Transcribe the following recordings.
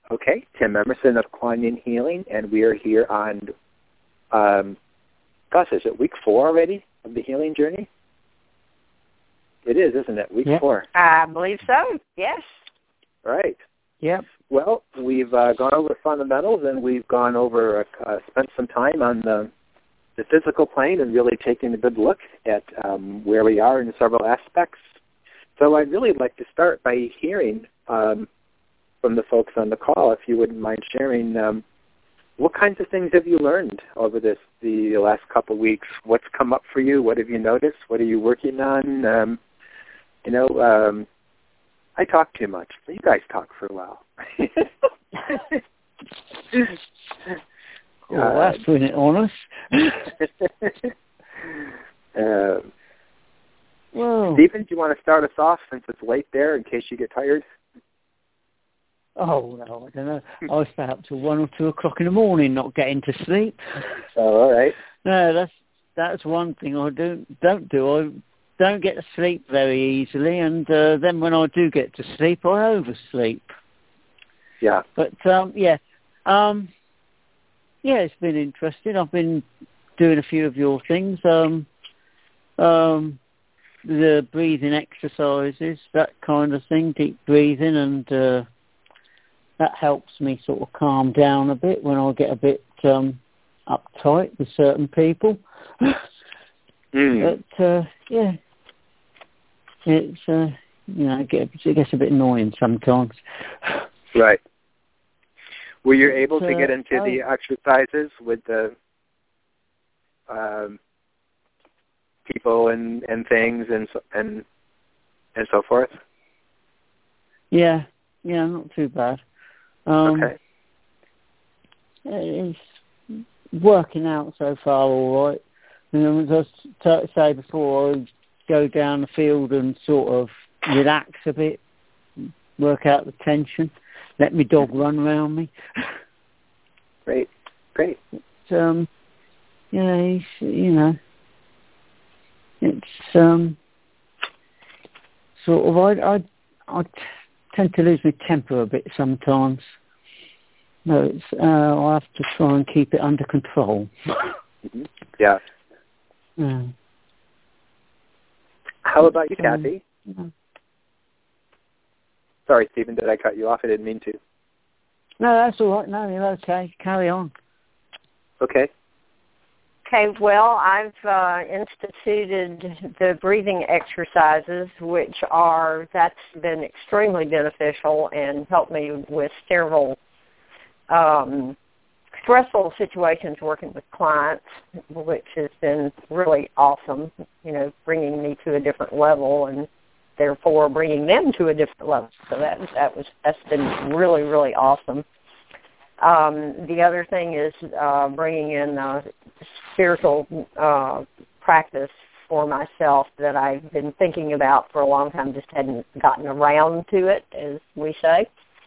Okay, Tim Emerson of Kuan Yin Healing, and we are here on, is it week 4 already of the healing journey? It is, isn't it? Week 4. I believe so, yes. Right. Yep. Well, we've gone over fundamentals, and we've gone over, spent some time on the physical plane and really taking a good look at where we are in several aspects. So I'd really like to start by hearing from the folks on the call, if you wouldn't mind sharing, what kinds of things have you learned over the last couple of weeks? What's come up for you? What have you noticed? What are you working on? I talk too much. You guys talk for a while. That's doing it honest. Stephen, do you want to start us off since it's late there in case you get tired? Oh, no, I don't know. I stay up till 1 or 2 o'clock in the morning not getting to sleep. Oh, all right. No, that's one thing I don't do. I don't get to sleep very easily, and then when I do get to sleep, I oversleep. Yeah. But, it's been interesting. I've been doing a few of your things. The breathing exercises, that kind of thing, deep breathing, and that helps me sort of calm down a bit when I get a bit uptight with certain people. But, it's, it gets a bit annoying sometimes. Right. Were you able to get into the exercises with the people and things and so forth? Yeah, not too bad. Okay. It's working out so far all right. And as I say before, I go down the field and sort of relax a bit, work out the tension, let my dog run around me. Great. It's, it's sort of, I tend to lose my temper a bit sometimes. No, it's I have to try and keep it under control. Yeah. Yeah. How about you, Kathy? Sorry, Stephen, did I cut you off? I didn't mean to. No, that's all right. No, you're okay. Carry on. Okay. Okay, well, I've instituted the breathing exercises, that's been extremely beneficial and helped me with several stressful situations working with clients, which has been really awesome, bringing me to a different level and therefore bringing them to a different level. So that's been really, really awesome. The other thing is bringing in spiritual practice for myself that I've been thinking about for a long time, just hadn't gotten around to it, as we say,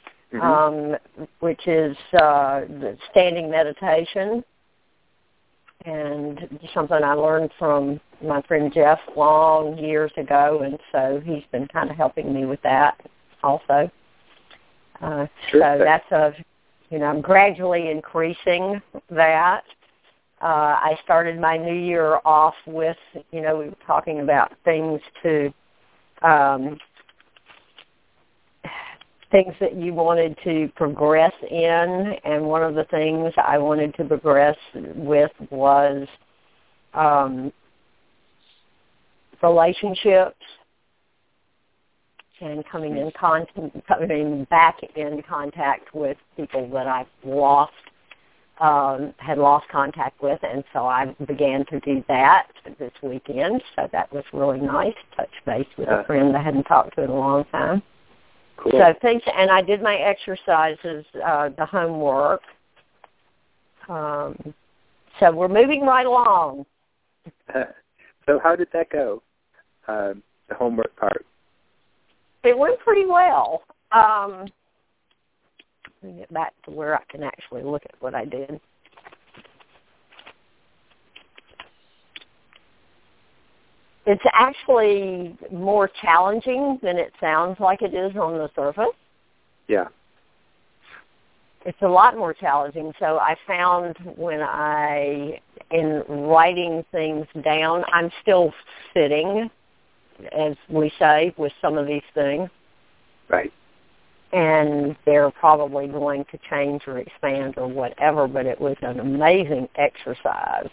which is the standing meditation, and something I learned from my friend Jeff long years ago, and so he's been kind of helping me with that also. So that's I'm gradually increasing that. I started my new year off with, we were talking about things things that you wanted to progress in, and one of the things I wanted to progress with was relationships and coming back in contact with people that I've had lost contact with, and so I began to do that this weekend. So that was really nice. Touch base with a friend I hadn't talked to in a long time. Cool. So thanks, and I did my exercises, the homework. So we're moving right along. So how did that go? The homework part. It went pretty well. Let me get back to where I can actually look at what I did. It's actually more challenging than it sounds like it is on the surface. Yeah. it's a lot more challenging. So I found in writing things down, I'm still sitting, as we say, with some of these things. Right. And they're probably going to change or expand or whatever, but it was an amazing exercise.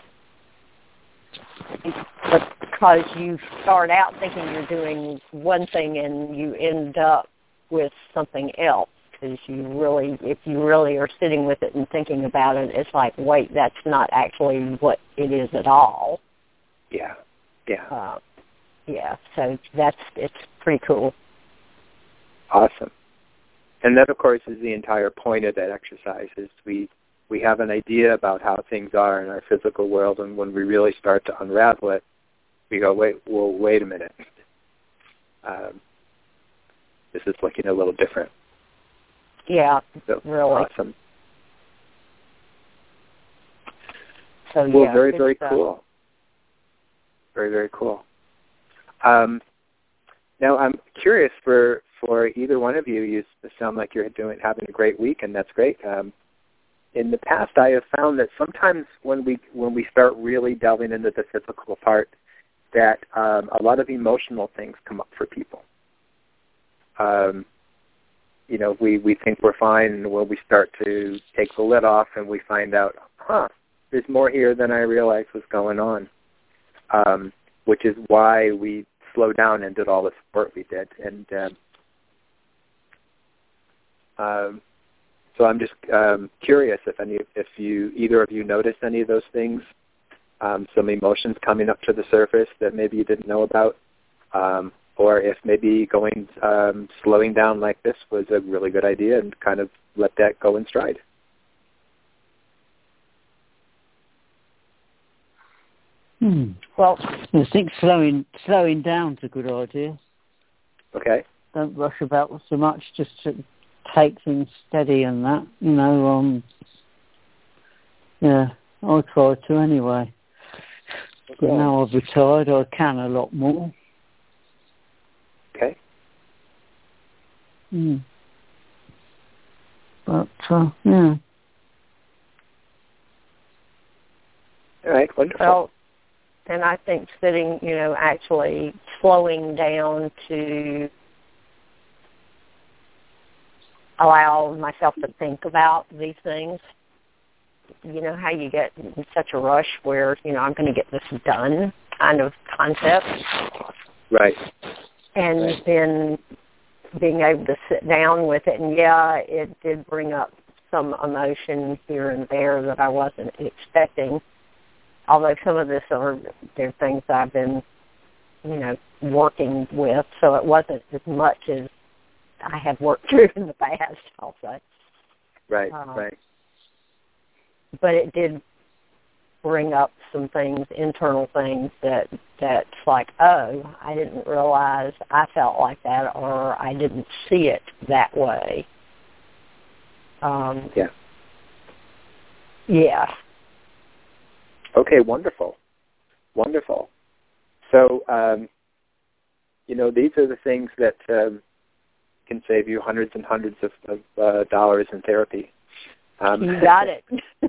Because you start out thinking you're doing one thing and you end up with something else. Because if you really are sitting with it and thinking about it, it's like, wait, that's not actually what it is at all. Yeah. So it's pretty cool. Awesome. And that, of course, is the entire point of that exercise, is we have an idea about how things are in our physical world, and when we really start to unravel it, we go, wait a minute. This is looking a little different. Yeah, so, really. Awesome. So, well, yeah, very, very cool. Very, very cool. Now, I'm curious for either one of you. You sound like you're having a great week, and that's great. In the past, I have found that sometimes when we start really delving into the physical part, that a lot of emotional things come up for people. We think we're fine, and when we start to take the lid off and we find out, there's more here than I realized was going on, which is why we slowed down and did all the support we did. And so I'm just curious if either of you noticed any of those things, some emotions coming up to the surface that maybe you didn't know about, or if maybe slowing down like this was a really good idea and kind of let that go in stride. Well, I think slowing down's a good idea. Okay. Don't rush about so much, just to take things steady and that, yeah, I try to anyway. Okay. But now I've retired, I can a lot more. Okay. But, yeah. All right, wonderful. Well, and I think sitting, actually slowing down to allow myself to think about these things. You know how you get in such a rush where, I'm going to get this done kind of concept. Right. And then being able to sit down with it. And, yeah, it did bring up some emotion here and there that I wasn't expecting. Although some of this they're things I've been, working with, so it wasn't as much as I have worked through in the past, I'll say. Right, right. But it did bring up some things, internal things that's like, I didn't realize I felt like that, or I didn't see it that way. Yeah. Yeah. Okay, wonderful. Wonderful. So, these are the things that can save you hundreds and hundreds of dollars in therapy. You got it.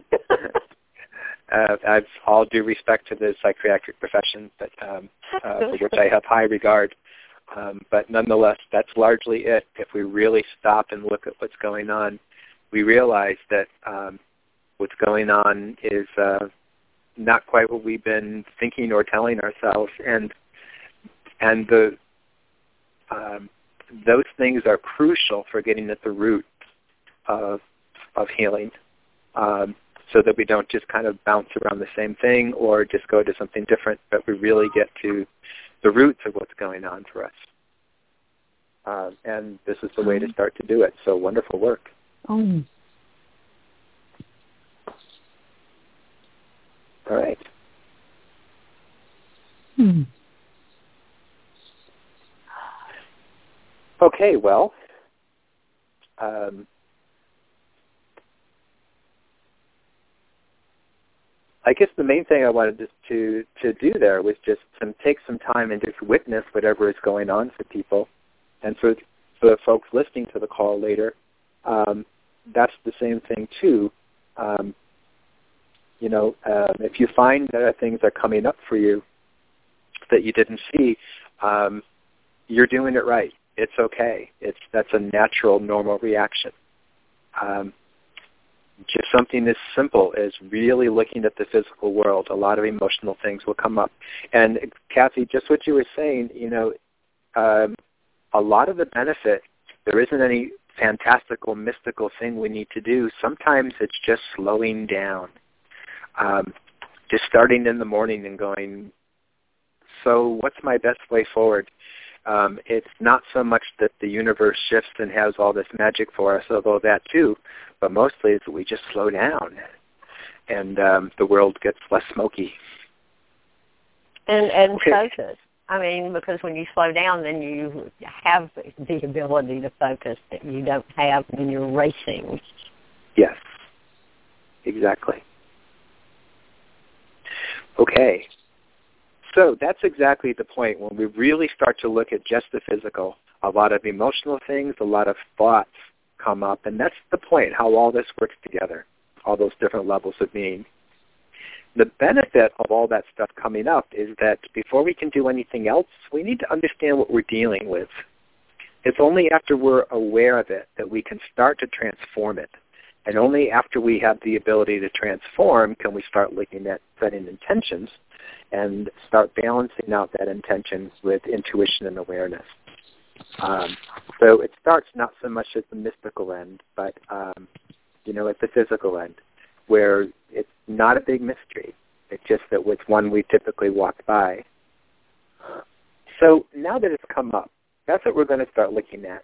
I've all due respect to the psychiatric profession, but for which I have high regard. But nonetheless, that's largely it. If we really stop and look at what's going on, we realize that what's going on is not quite what we've been thinking or telling ourselves, and those things are crucial for getting at the root of healing, so that we don't just kind of bounce around the same thing or just go to something different, but we really get to the roots of what's going on for us. And this is the way to start to do it. So wonderful work. All right. Okay, well, I guess the main thing I wanted to do there was just take some time and just witness whatever is going on for people, and for the folks listening to the call later, that's the same thing too. If you find that things are coming up for you that you didn't see, you're doing it right. It's okay. That's a natural, normal reaction. Just something as simple as really looking at the physical world, a lot of emotional things will come up. And Kathy, just what you were saying, a lot of the benefit, there isn't any fantastical, mystical thing we need to do. Sometimes it's just slowing down. Just starting in the morning and going, so what's my best way forward? It's not so much that the universe shifts and has all this magic for us, although that too, but mostly it's that we just slow down and the world gets less smoky. And focus. I mean, because when you slow down, then you have the ability to focus that you don't have when you're racing. Yes, exactly. Okay. So that's exactly the point. When we really start to look at just the physical, a lot of emotional things, a lot of thoughts come up, and that's the point, how all this works together, all those different levels of being. The benefit of all that stuff coming up is that before we can do anything else, we need to understand what we're dealing with. It's only after we're aware of it that we can start to transform it. And only after we have the ability to transform can we start looking at setting intentions and start balancing out that intention with intuition and awareness. So it starts not so much at the mystical end, but at the physical end, where it's not a big mystery. It's just that it's one we typically walk by. So now that it's come up, that's what we're going to start looking at.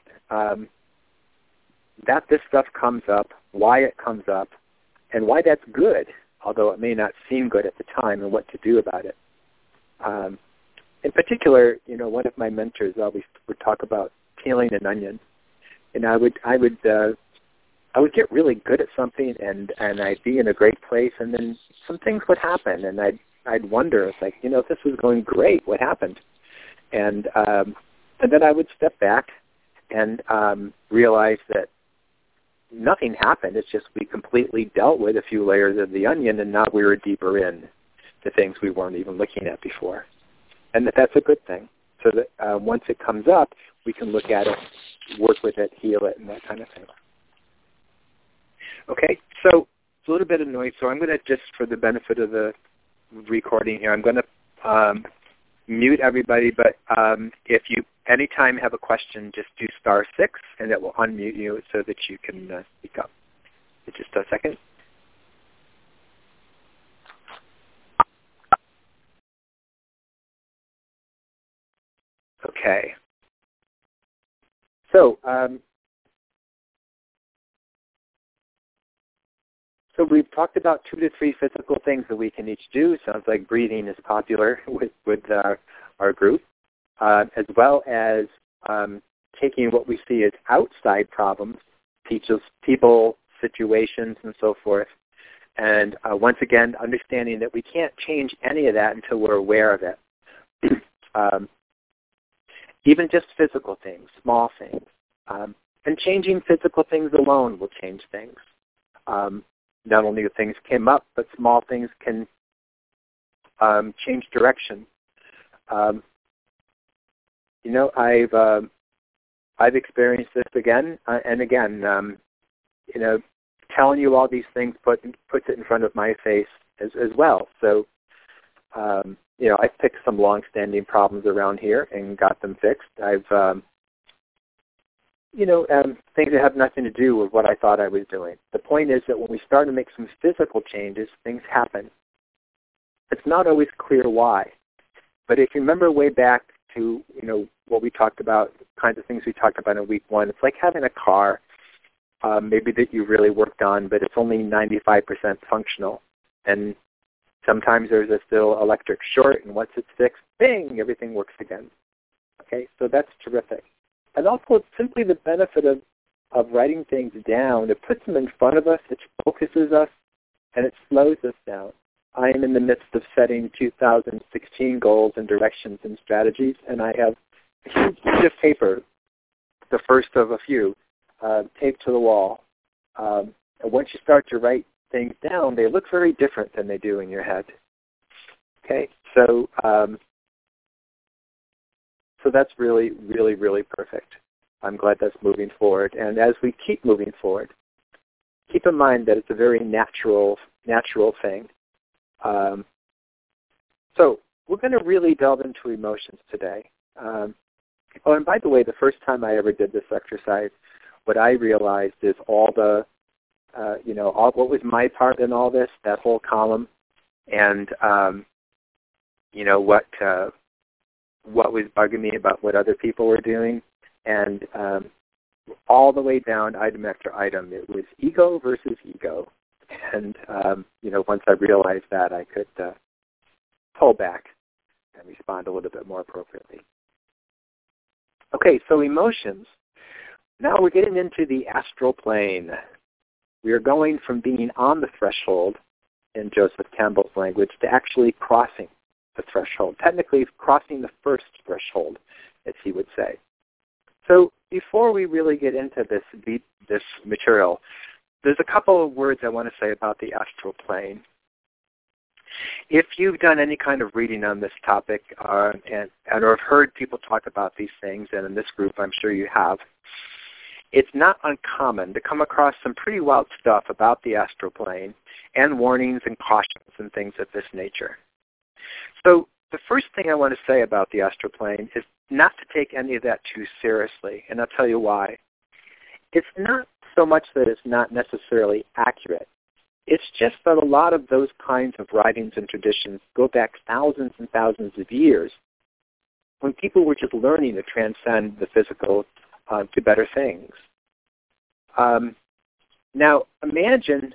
That this stuff comes up, why it comes up, and why that's good, although it may not seem good at the time, and what to do about it. In particular, one of my mentors always would talk about peeling an onion, and I would get really good at something, and I'd be in a great place, and then some things would happen, and I'd wonder, it's like, this was going great, what happened? And then I would step back and realize that nothing happened. It's just we completely dealt with a few layers of the onion, and now we were deeper in the things we weren't even looking at before. And that's a good thing. So that once it comes up, we can look at it, work with it, heal it, and that kind of thing. Okay, so it's a little bit of noise, so I'm going to just, for the benefit of the recording here, I'm going to mute everybody, but if you anytime have a question, just do *6, and it will unmute you so that you can speak up. Just a second. Okay. So, so we've talked about 2 to 3 physical things that we can each do. Sounds like breathing is popular with our group, as well as taking what we see as outside problems, people, situations, and so forth, and once again, understanding that we can't change any of that until we're aware of it. Even just physical things, small things. And changing physical things alone will change things. Not only do things come up, but small things can change direction. I've experienced this again and again. Telling you all these things puts it in front of my face as well. So, I've picked some long-standing problems around here and got them fixed. I've, things that have nothing to do with what I thought I was doing. The point is that when we start to make some physical changes, things happen. It's not always clear why. But if you remember way back to, what we talked about, kinds of things we talked about in week 1, it's like having a car, maybe that you really worked on, but it's only 95% functional. And sometimes there's a still electric short, and once it's fixed, bing, everything works again. Okay, so that's terrific. And also, it's simply the benefit of writing things down. It puts them in front of us, it focuses us, and it slows us down. I am in the midst of setting 2016 goals and directions and strategies, and I have a huge sheet of paper, the first of a few, taped to the wall. And once you start to write things down, they look very different than they do in your head. Okay, so so that's really, really, really perfect. I'm glad that's moving forward. And as we keep moving forward, keep in mind that it's a very natural thing. So we're going to really delve into emotions today. Oh, and by the way, the first time I ever did this exercise, what I realized is all the, all what was my part in all this, that whole column, and what was bugging me about what other people were doing, and all the way down item after item, it was ego versus ego. And, once I realized that, I could pull back and respond a little bit more appropriately. Okay, so emotions. Now we're getting into the astral plane. We are going from being on the threshold, in Joseph Campbell's language, to actually crossing the threshold, technically crossing the first threshold, as he would say. So before we really get into this material, there's a couple of words I want to say about the astral plane. If you've done any kind of reading on this topic or have heard people talk about these things, and in this group I'm sure you have, it's not uncommon to come across some pretty wild stuff about the astral plane and warnings and cautions and things of this nature. So the first thing I want to say about the astral plane is not to take any of that too seriously, and I'll tell you why. It's not so much that it's not necessarily accurate. It's just that a lot of those kinds of writings and traditions go back thousands and thousands of years when people were just learning to transcend the physical to better things. Now, imagine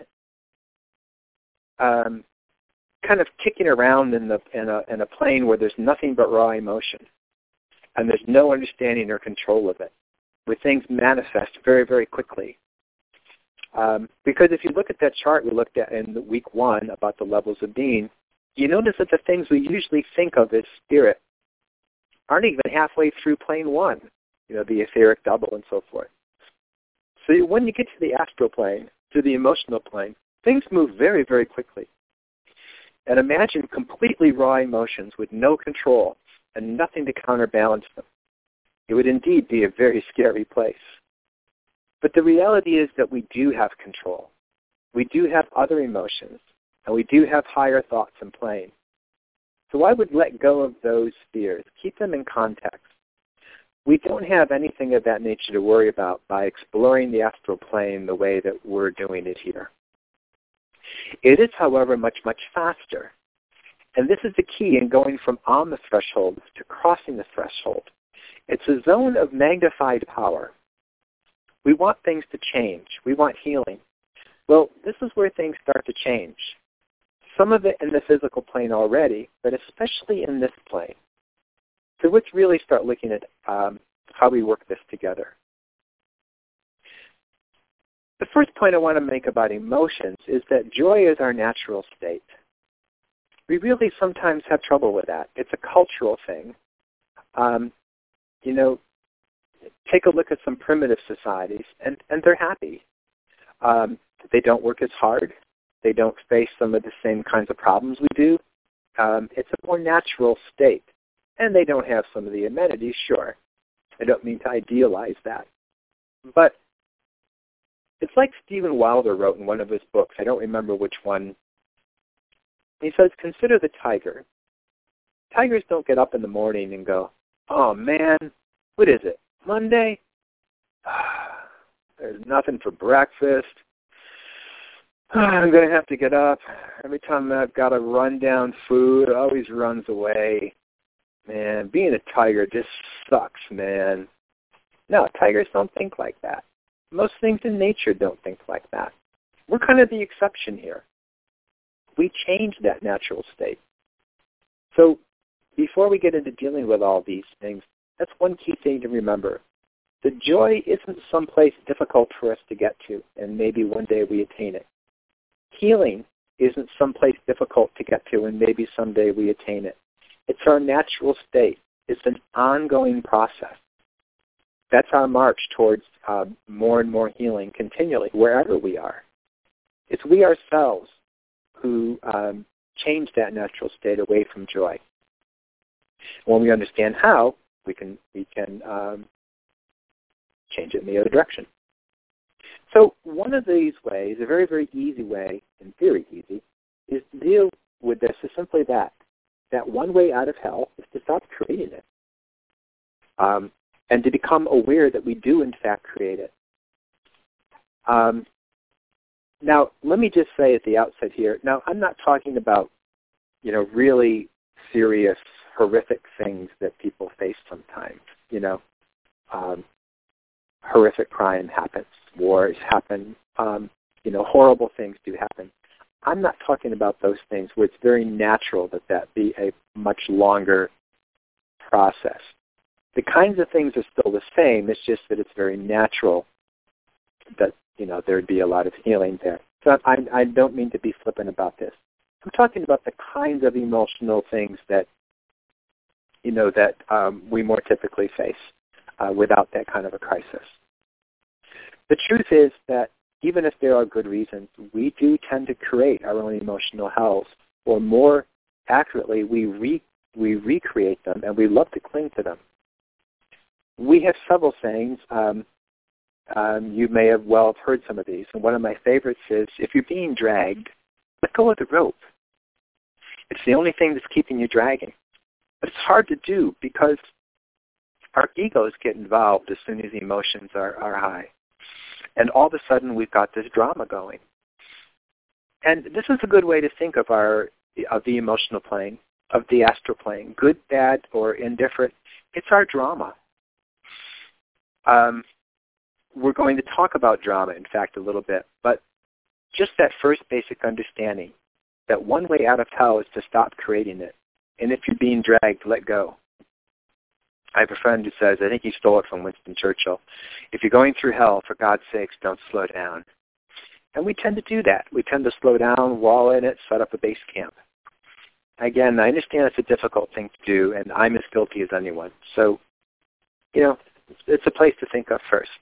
kind of kicking around in a plane where there's nothing but raw emotion, and there's no understanding or control of it, where things manifest very, very quickly. Because if you look at that chart we looked at in week 1 about the levels of being, you notice that the things we usually think of as spirit aren't even halfway through plane 1, the etheric double and so forth. So when you get to the astral plane, to the emotional plane, things move very, very quickly. And imagine completely raw emotions with no control and nothing to counterbalance them. It would indeed be a very scary place. But the reality is that we do have control. We do have other emotions, and we do have higher thoughts and plane. So I would let go of those fears, keep them in context. We don't have anything of that nature to worry about by exploring the astral plane the way that we're doing it here. It is, however, much, much faster. And this is the key in going from on the threshold to crossing the threshold. It's a zone of magnified power. We want things to change. We want healing. Well, this is where things start to change. Some of it in the physical plane already, but especially in this plane. So let's really start looking at how we work this together. The first point I want to make about emotions is that joy is our natural state. We really sometimes have trouble with that. It's a cultural thing. Take a look at some primitive societies, and they're happy. They don't work as hard. They don't face some of the same kinds of problems we do. It's a more natural state. And they don't have some of the amenities, sure. I don't mean to idealize that. But it's like Stephen Wilder wrote in one of his books. I don't remember which one. He says, consider the tiger. Tigers don't get up in the morning and go, oh, man, what is it, Monday? There's nothing for breakfast. I'm going to have to get up. Every time I've got to run down food, it always runs away. Man, being a tiger just sucks, man. No, tigers don't think like that. Most things in nature don't think like that. We're kind of the exception here. We change that natural state. So before we get into dealing with all these things, that's one key thing to remember. The joy isn't someplace difficult for us to get to, and maybe one day we attain it. Healing isn't someplace difficult to get to, and maybe someday we attain it. It's our natural state. It's an ongoing process. That's our march towards more and more healing continually, wherever we are. It's we ourselves who change that natural state away from joy. When we understand how, we can change it in the other direction. So one of these ways, a very, very easy way, in theory easy, is to deal with this is simply that one way out of hell is to stop creating it. And to become aware that we do in fact create it. Now, let me just say at the outset here, now I'm not talking about, really serious, horrific things that people face sometimes. Horrific crime happens, wars happen, horrible things do happen. I'm not talking about those things where it's very natural that be a much longer process. The kinds of things are still the same. It's just that it's very natural that, there'd be a lot of healing there. So I don't mean to be flippant about this. I'm talking about the kinds of emotional things that, we more typically face without that kind of a crisis. The truth is that even if there are good reasons, we do tend to create our own emotional hells, or more accurately, we recreate them, and we love to cling to them. We have several sayings. You may have heard some of these, and one of my favorites is, if you're being dragged, let go of the rope. It's the only thing that's keeping you dragging. But it's hard to do because our egos get involved as soon as the emotions are high. And all of a sudden we've got this drama going. And this is a good way to think of the emotional plane, of the astral plane, good, bad, or indifferent. It's our drama. We're going to talk about drama, in fact, a little bit, but just that first basic understanding that one way out of hell is to stop creating it. And if you're being dragged, let go. I have a friend who says, I think he stole it from Winston Churchill, if you're going through hell, for God's sakes, don't slow down. And we tend to do that. We tend to slow down, wall in it, set up a base camp. Again, I understand it's a difficult thing to do, and I'm as guilty as anyone. So, it's a place to think of first.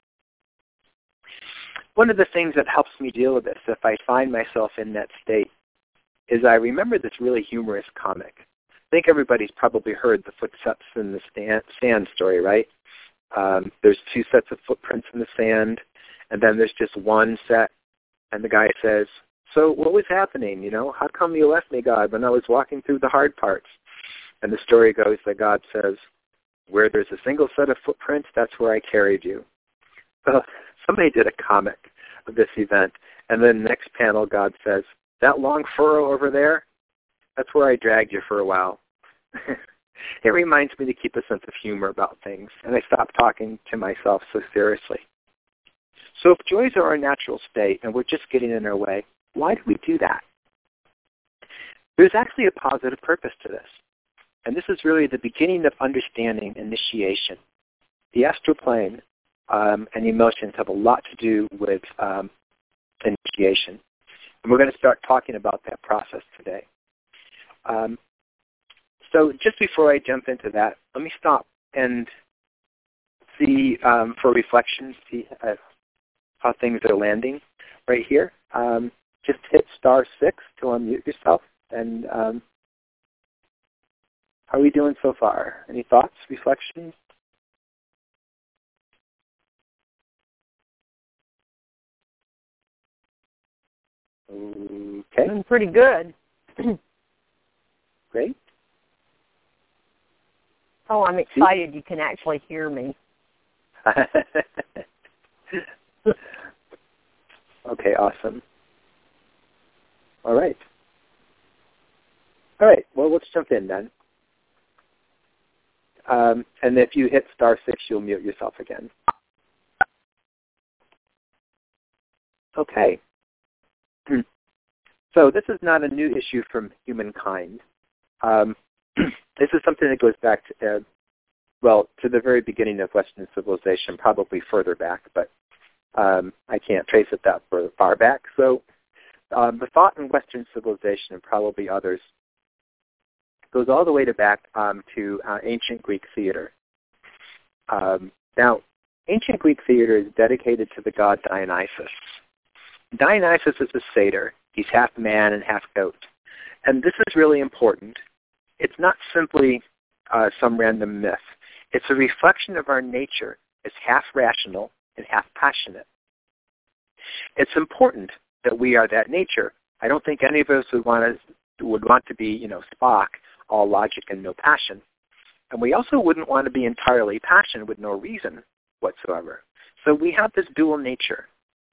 One of the things that helps me deal with this, if I find myself in that state, is I remember this really humorous comic. I think everybody's probably heard the footsteps in the sand story, right? There's two sets of footprints in the sand, and then there's just one set, and the guy says, so what was happening, How come you left me, God, when I was walking through the hard parts? And the story goes that God says, where there's a single set of footprints, that's where I carried you. Well, somebody did a comic of this event, and then the next panel, God says, that long furrow over there, that's where I dragged you for a while. It reminds me to keep a sense of humor about things, and I stop talking to myself so seriously. So if joys are our natural state and we're just getting in our way, why do we do that? There's actually a positive purpose to this. And this is really the beginning of understanding initiation. The astral plane and emotions have a lot to do with initiation. And we're going to start talking about that process today. So just before I jump into that, let me stop and see for reflection, see how things are landing right here. Just hit *6 to unmute yourself. And how are we doing so far? Any thoughts, reflections? Okay. Doing pretty good. Great. Oh, I'm excited you can actually hear me. Okay, awesome. All right. Well, let's jump in then. And if you hit *6, you'll mute yourself again. Okay. So this is not a new issue from humankind. This is something that goes back to, to the very beginning of Western civilization, probably further back, but I can't trace it that far back. So the thought in Western civilization, and probably others, goes all the way back to ancient Greek theater. Now, ancient Greek theater is dedicated to the god Dionysus. Dionysus is a satyr. He's half man and half goat. And this is really important. It's not simply some random myth. It's a reflection of our nature as half rational and half passionate. It's important that we are that nature. I don't think any of us would want to be, Spock, all logic and no passion. And we also wouldn't want to be entirely passionate with no reason whatsoever. So we have this dual nature.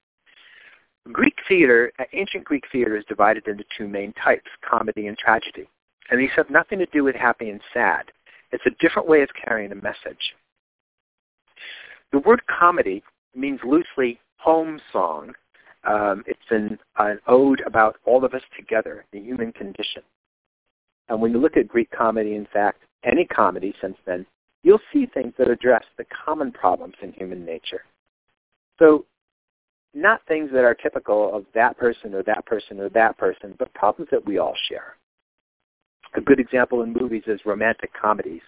Ancient Greek theater is divided into two main types, comedy and tragedy. And these have nothing to do with happy and sad. It's a different way of carrying a message. The word comedy means loosely home song. It's an ode about all of us together, the human condition. And when you look at Greek comedy, in fact, any comedy since then, you'll see things that address the common problems in human nature. So not things that are typical of that person or that person or that person, but problems that we all share. A good example in movies is romantic comedies.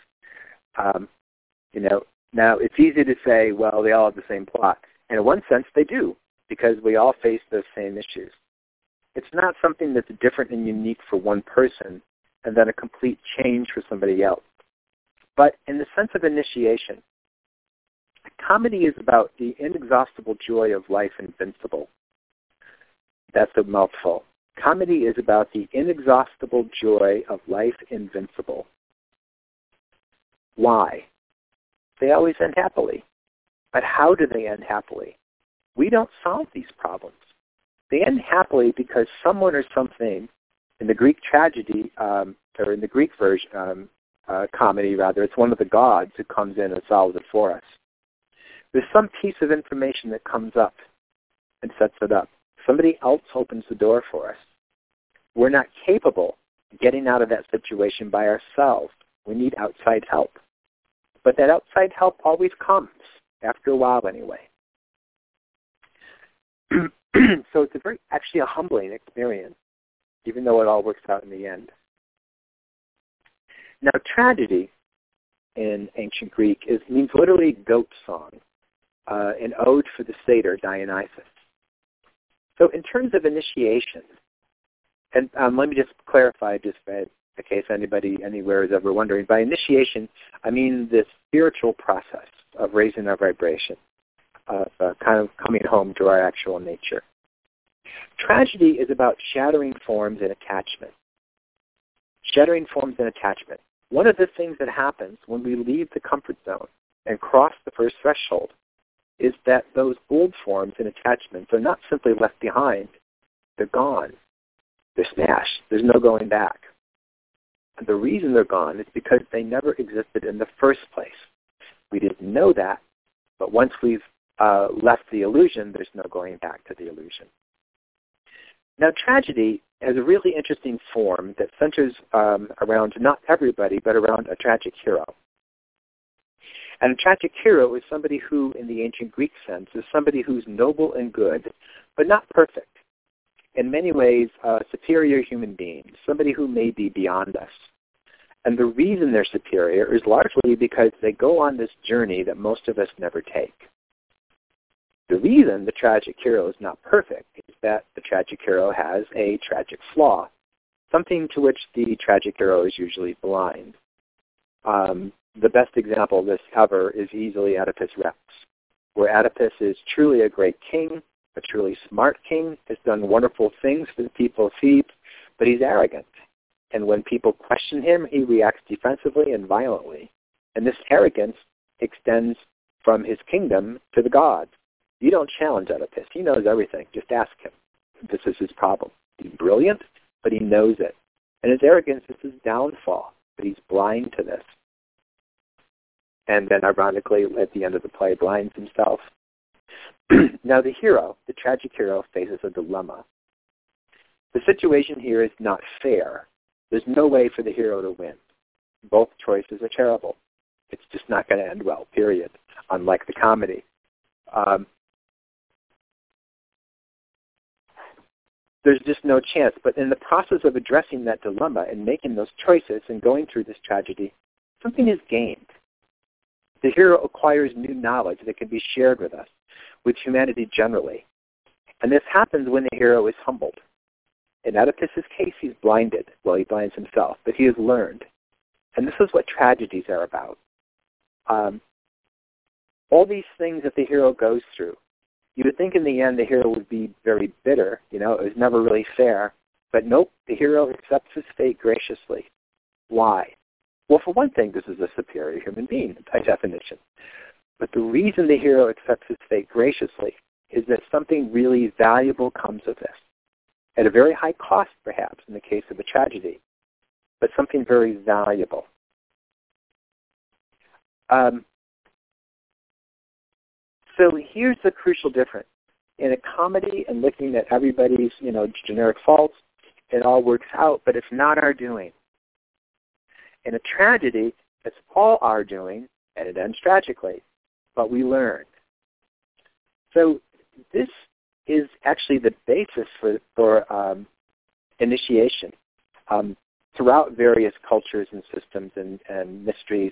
Now it's easy to say, well, they all have the same plot. And in one sense, they do, because we all face those same issues. It's not something that's different and unique for one person and then a complete change for somebody else. But in the sense of initiation, comedy is about the inexhaustible joy of life invincible. That's a mouthful. Comedy is about the inexhaustible joy of life invincible. Why? They always end happily. But how do they end happily? We don't solve these problems. They end happily because someone or something in the Greek tragedy, or in the Greek version, comedy rather, it's one of the gods who comes in and solves it for us. There's some piece of information that comes up and sets it up. Somebody else opens the door for us. We're not capable of getting out of that situation by ourselves. We need outside help. But that outside help always comes, after a while anyway. So it's actually a humbling experience, even though it all works out in the end. Now, tragedy in ancient Greek means literally goat song, an ode for the satyr Dionysus. So in terms of initiation, and let me just clarify, just in case anybody anywhere is ever wondering, by initiation, I mean this spiritual process of raising our vibration, kind of coming home to our actual nature. Tragedy is about shattering forms and attachment. Shattering forms and attachment. One of the things that happens when we leave the comfort zone and cross the first threshold is that those old forms and attachments are not simply left behind. They're gone. They're smashed. There's no going back. And the reason they're gone is because they never existed in the first place. We didn't know that, but once we've left the illusion, there's no going back to the illusion. Now, tragedy has a really interesting form that centers around not everybody, but around a tragic hero. And a tragic hero is somebody who, in the ancient Greek sense, is somebody who's noble and good, but not perfect. In many ways, a superior human being, somebody who may be beyond us. And the reason they're superior is largely because they go on this journey that most of us never take. The reason the tragic hero is not perfect is that the tragic hero has a tragic flaw, something to which the tragic hero is usually blind. The best example of this ever is easily Oedipus Rex, where Oedipus is truly a great king, a truly smart king, has done wonderful things for the people of Thebes, but he's arrogant. And when people question him, he reacts defensively and violently. And this arrogance extends from his kingdom to the gods. You don't challenge Oedipus. He knows everything. Just ask him. This is his problem. He's brilliant, but he knows it. And his arrogance is his downfall, but he's blind to this. And then, ironically, at the end of the play, blinds himself. Now, the hero, the tragic hero, faces a dilemma. The situation here is not fair. There's no way for the hero to win. Both choices are terrible. It's just not going to end well, period, unlike the comedy. There's just no chance. But in the process of addressing that dilemma and making those choices and going through this tragedy, something is gained. The hero acquires new knowledge that can be shared with us, with humanity generally. And this happens when the hero is humbled. In Oedipus' case, he's blinded. Well, he blinds himself, but he has learned. And this is what tragedies are about. All these things that the hero goes through, you would think in the end the hero would be very bitter. It was never really fair. But nope, the hero accepts his fate graciously. Why? Well, for one thing, this is a superior human being by definition. But the reason the hero accepts his fate graciously is that something really valuable comes of this. At a very high cost, perhaps, in the case of a tragedy, but something very valuable. So here's the crucial difference. In a comedy and looking at everybody's, generic faults, it all works out, but it's not our doing. In a tragedy, it's all our doing, and it ends tragically, but we learn. So this is actually the basis for initiation. Throughout various cultures and systems and mysteries,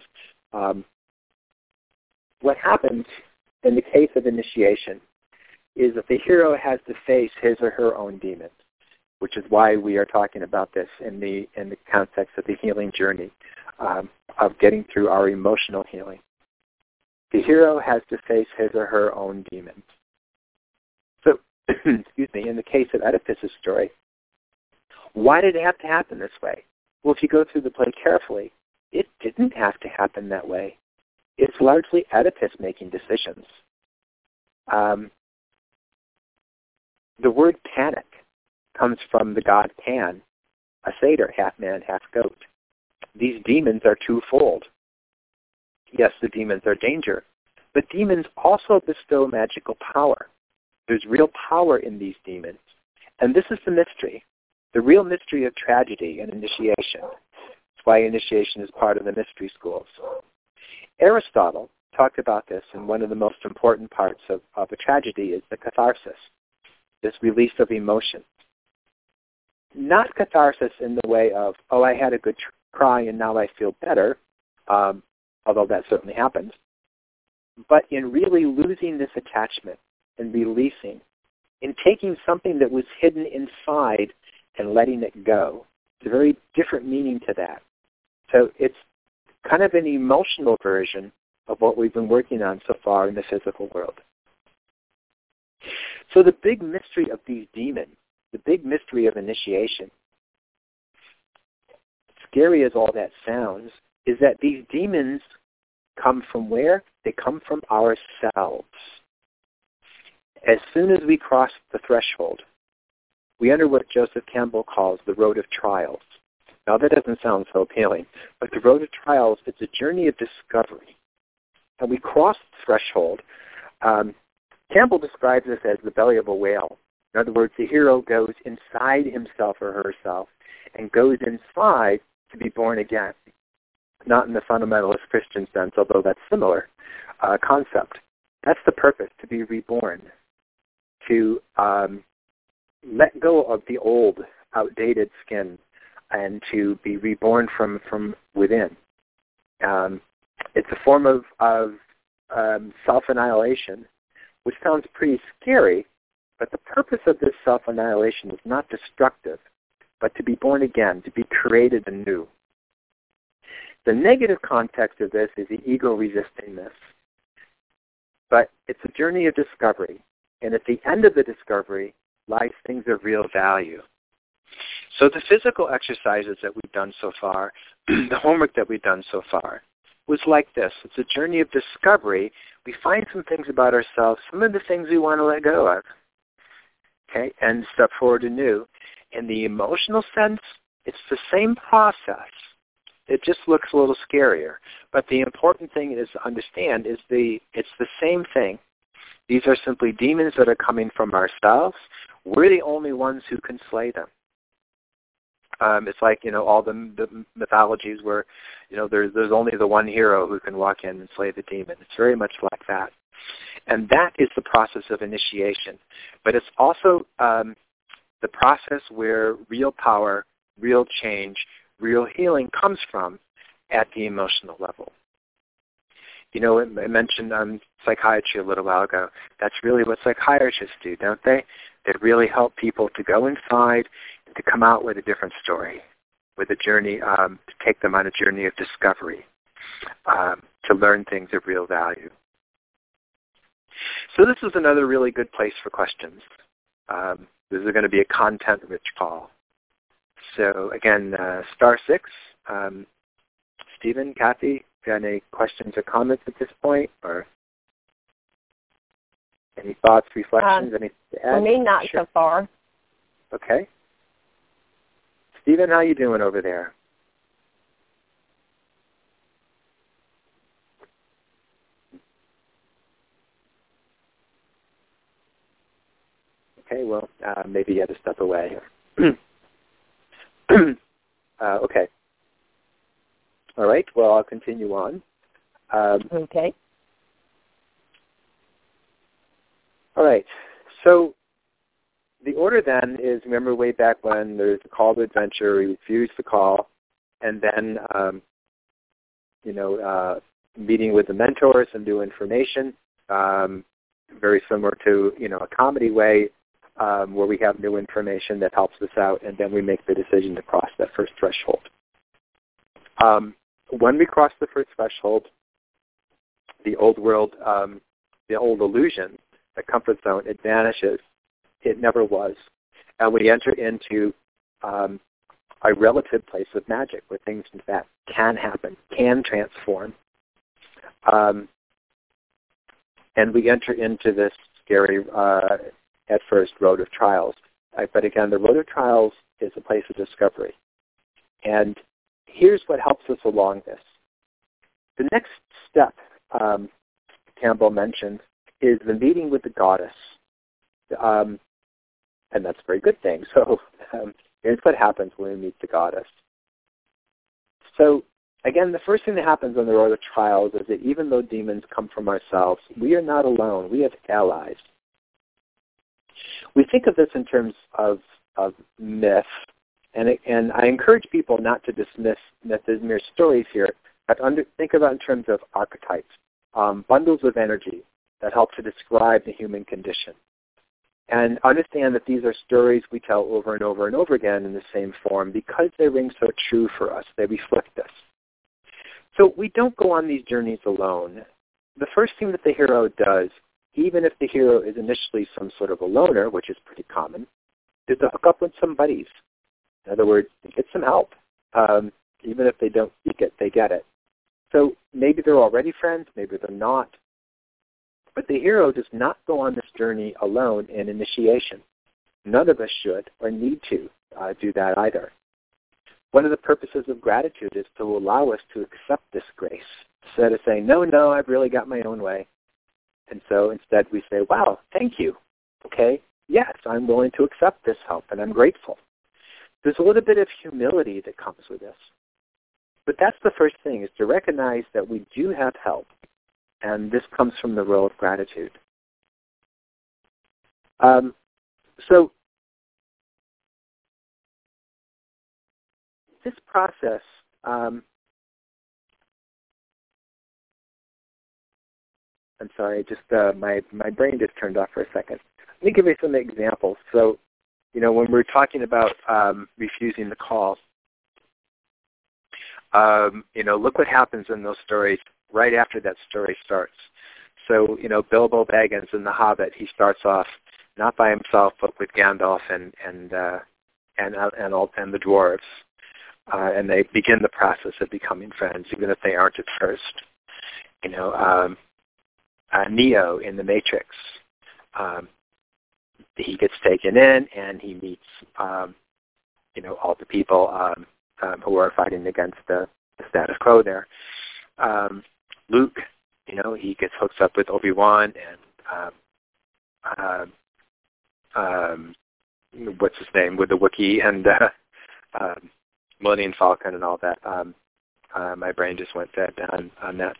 what happens in the case of initiation is that the hero has to face his or her own demons, which is why we are talking about this in the context of the healing journey of getting through our emotional healing. The hero has to face his or her own demons. So, excuse me, in the case of Oedipus' story, why did it have to happen this way? Well, if you go through the play carefully, it didn't have to happen that way. It's largely Oedipus making decisions. The word panic comes from the god Pan, a satyr, half man, half goat. These demons are twofold. Yes, the demons are danger, but demons also bestow magical power. There's real power in these demons. And this is the mystery, the real mystery of tragedy and initiation. That's why initiation is part of the mystery schools. Aristotle talked about this, and one of the most important parts of a tragedy is the catharsis, this release of emotion. Not catharsis in the way of, I had a good cry and now I feel better, although that certainly happens, but in really losing this attachment and releasing, in taking something that was hidden inside and letting it go. It's a very different meaning to that. So it's kind of an emotional version of what we've been working on so far in the physical world. So the big mystery of these demons, the big mystery of initiation, scary as all that sounds, is that these demons come from where? They come from ourselves. As soon as we cross the threshold, we enter what Joseph Campbell calls the road of trials. Now that doesn't sound so appealing, but the road of trials is a journey of discovery. And we cross the threshold. Campbell describes this as the belly of a whale. In other words, the hero goes inside himself or herself and goes inside to be born again. Not in the fundamentalist Christian sense, although that's similar concept. That's the purpose, to be reborn, to let go of the old, outdated skin and to be reborn from within. It's a form of self-annihilation, which sounds pretty scary, but the purpose of this self-annihilation is not destructive, but to be born again, to be created anew. The negative context of this is the ego resisting this. But it's a journey of discovery, and at the end of the discovery lies things of real value. So the physical exercises that we've done so far, the homework that we've done so far, was like this. It's a journey of discovery. We find some things about ourselves, some of the things we want to let go of, okay, and step forward anew. In the emotional sense, it's the same process. It just looks a little scarier. But the important thing is to understand is it's the same thing. These are simply demons that are coming from ourselves. We're the only ones who can slay them. It's like, all the mythologies where, there's only the one hero who can walk in and slay the demon. It's very much like that. And that is the process of initiation. But it's also the process where real power, real change, real healing comes from at the emotional level. I mentioned psychiatry a little while ago. That's really what psychiatrists do, don't they? They really help people to go inside and to come out with a different story, with a journey, to take them on a journey of discovery, to learn things of real value. So this is another really good place for questions. This is going to be a content-rich call. So again, star 6. Stephen, Kathy, got any questions or comments at this point, or any thoughts, reflections, anything to add? For me, not Sure. so far. Okay. Stephen, how you doing over there? Okay, well, maybe you had to step away. Okay. All right, well, I'll continue on. Okay. All right, so the order then is, remember way back when there's a call to adventure, we refuse the call, and then, meeting with the mentors and new information, very similar to, a comedy way, where we have new information that helps us out, and then we make the decision to cross that first threshold. When we cross the first threshold, the old world, the old illusion, the comfort zone, it vanishes. It never was. And we enter into a relative place of magic where things, in fact, can happen, can transform. And we enter into this scary, at first, road of trials. But again, the road of trials is a place of discovery. And here's what helps us along this. The next step, Campbell mentioned, is the meeting with the goddess. And that's a very good thing. So here's what happens when we meet the goddess. So again, the first thing that happens on the road of trials is that even though demons come from ourselves, we are not alone. We have allies. We think of this in terms of myth, and I encourage people not to dismiss that there's mere stories here, but think about it in terms of archetypes, bundles of energy that help to describe the human condition. And understand that these are stories we tell over and over and over again in the same form because they ring so true for us. They reflect us. So we don't go on these journeys alone. The first thing that the hero does, even if the hero is initially some sort of a loner, which is pretty common, is to hook up with some buddies. In other words, get some help. Even if they don't seek it, they get it. So maybe they're already friends, maybe they're not. But the hero does not go on this journey alone in initiation. None of us should or need to do that either. One of the purposes of gratitude is to allow us to accept this grace instead of saying, no, I've really got my own way. And so instead we say, wow, thank you. Okay, yes, I'm willing to accept this help, and I'm grateful. There's a little bit of humility that comes with this. But that's the first thing, is to recognize that we do have help. And this comes from the role of gratitude. So this process, I'm sorry, just my brain just turned off for a second. Let me give you some examples. So, when we're talking about refusing the call, look what happens in those stories right after that story starts. So, Bilbo Baggins in The Hobbit, he starts off not by himself, but with Gandalf and the dwarves, and they begin the process of becoming friends, even if they aren't at first. Neo in The Matrix, he gets taken in, and he meets, all the people who are fighting against the status quo there. Luke, he gets hooked up with Obi-Wan and what's his name, with the Wookiee and Millennium Falcon and all that. My brain just went dead on that.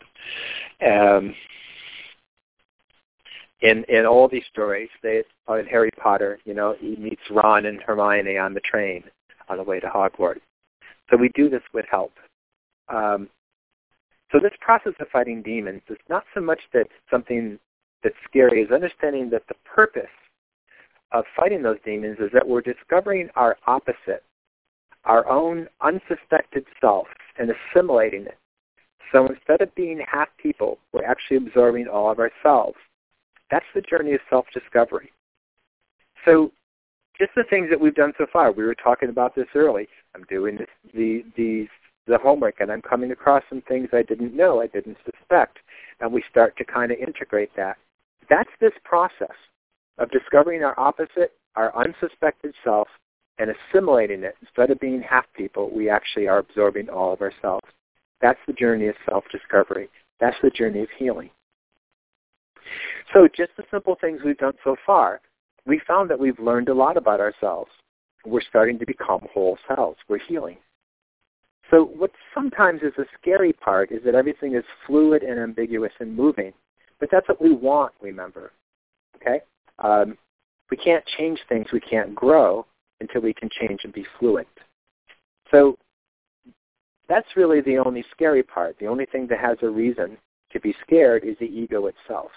In all these stories, in Harry Potter, he meets Ron and Hermione on the train on the way to Hogwarts. So we do this with help. So this process of fighting demons is not so much that something that's scary, is understanding that the purpose of fighting those demons is that we're discovering our opposite, our own unsuspected self, and assimilating it. So instead of being half people, we're actually absorbing all of ourselves. That's the journey of self-discovery. So just the things that we've done so far. We were talking about this early. I'm doing the homework, and I'm coming across some things I didn't know, I didn't suspect, and we start to kind of integrate that. That's this process of discovering our opposite, our unsuspected self, and assimilating it. Instead of being half people, we actually are absorbing all of ourselves. That's the journey of self-discovery. That's the journey of healing. So just the simple things we've done so far, we found that we've learned a lot about ourselves. We're starting to become whole selves. We're healing. So what sometimes is the scary part is that everything is fluid and ambiguous and moving. But that's what we want, remember. Okay? We can't change things. We can't grow until we can change and be fluid. So that's really the only scary part. The only thing that has a reason to be scared is the ego itself.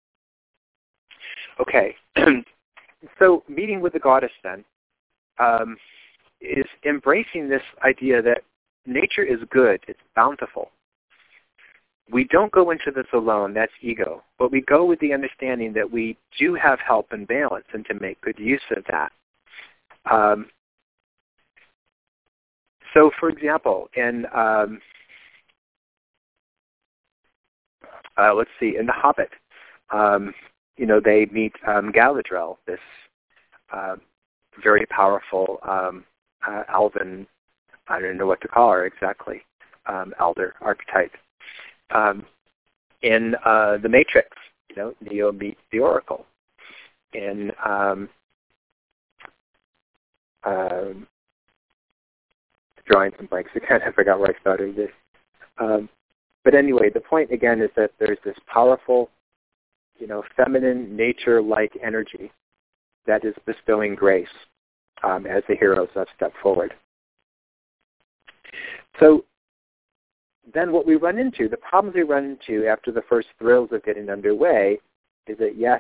Okay. So meeting with the goddess then is embracing this idea that nature is good. It's bountiful. We don't go into this alone. That's ego. But we go with the understanding that we do have help and balance and to make good use of that. So, for example, in let's see, in The Hobbit, they meet Galadriel, this very powerful elven, I don't know what to call her exactly, elder archetype. In The Matrix, Neo meets the Oracle. In drawing some blanks again, I forgot where I started this. But anyway, the point again is that there's this powerful, feminine nature-like energy that is bestowing grace as the heroes have stepped forward. So then what we run into, the problems we run into after the first thrills of getting underway is that, yes,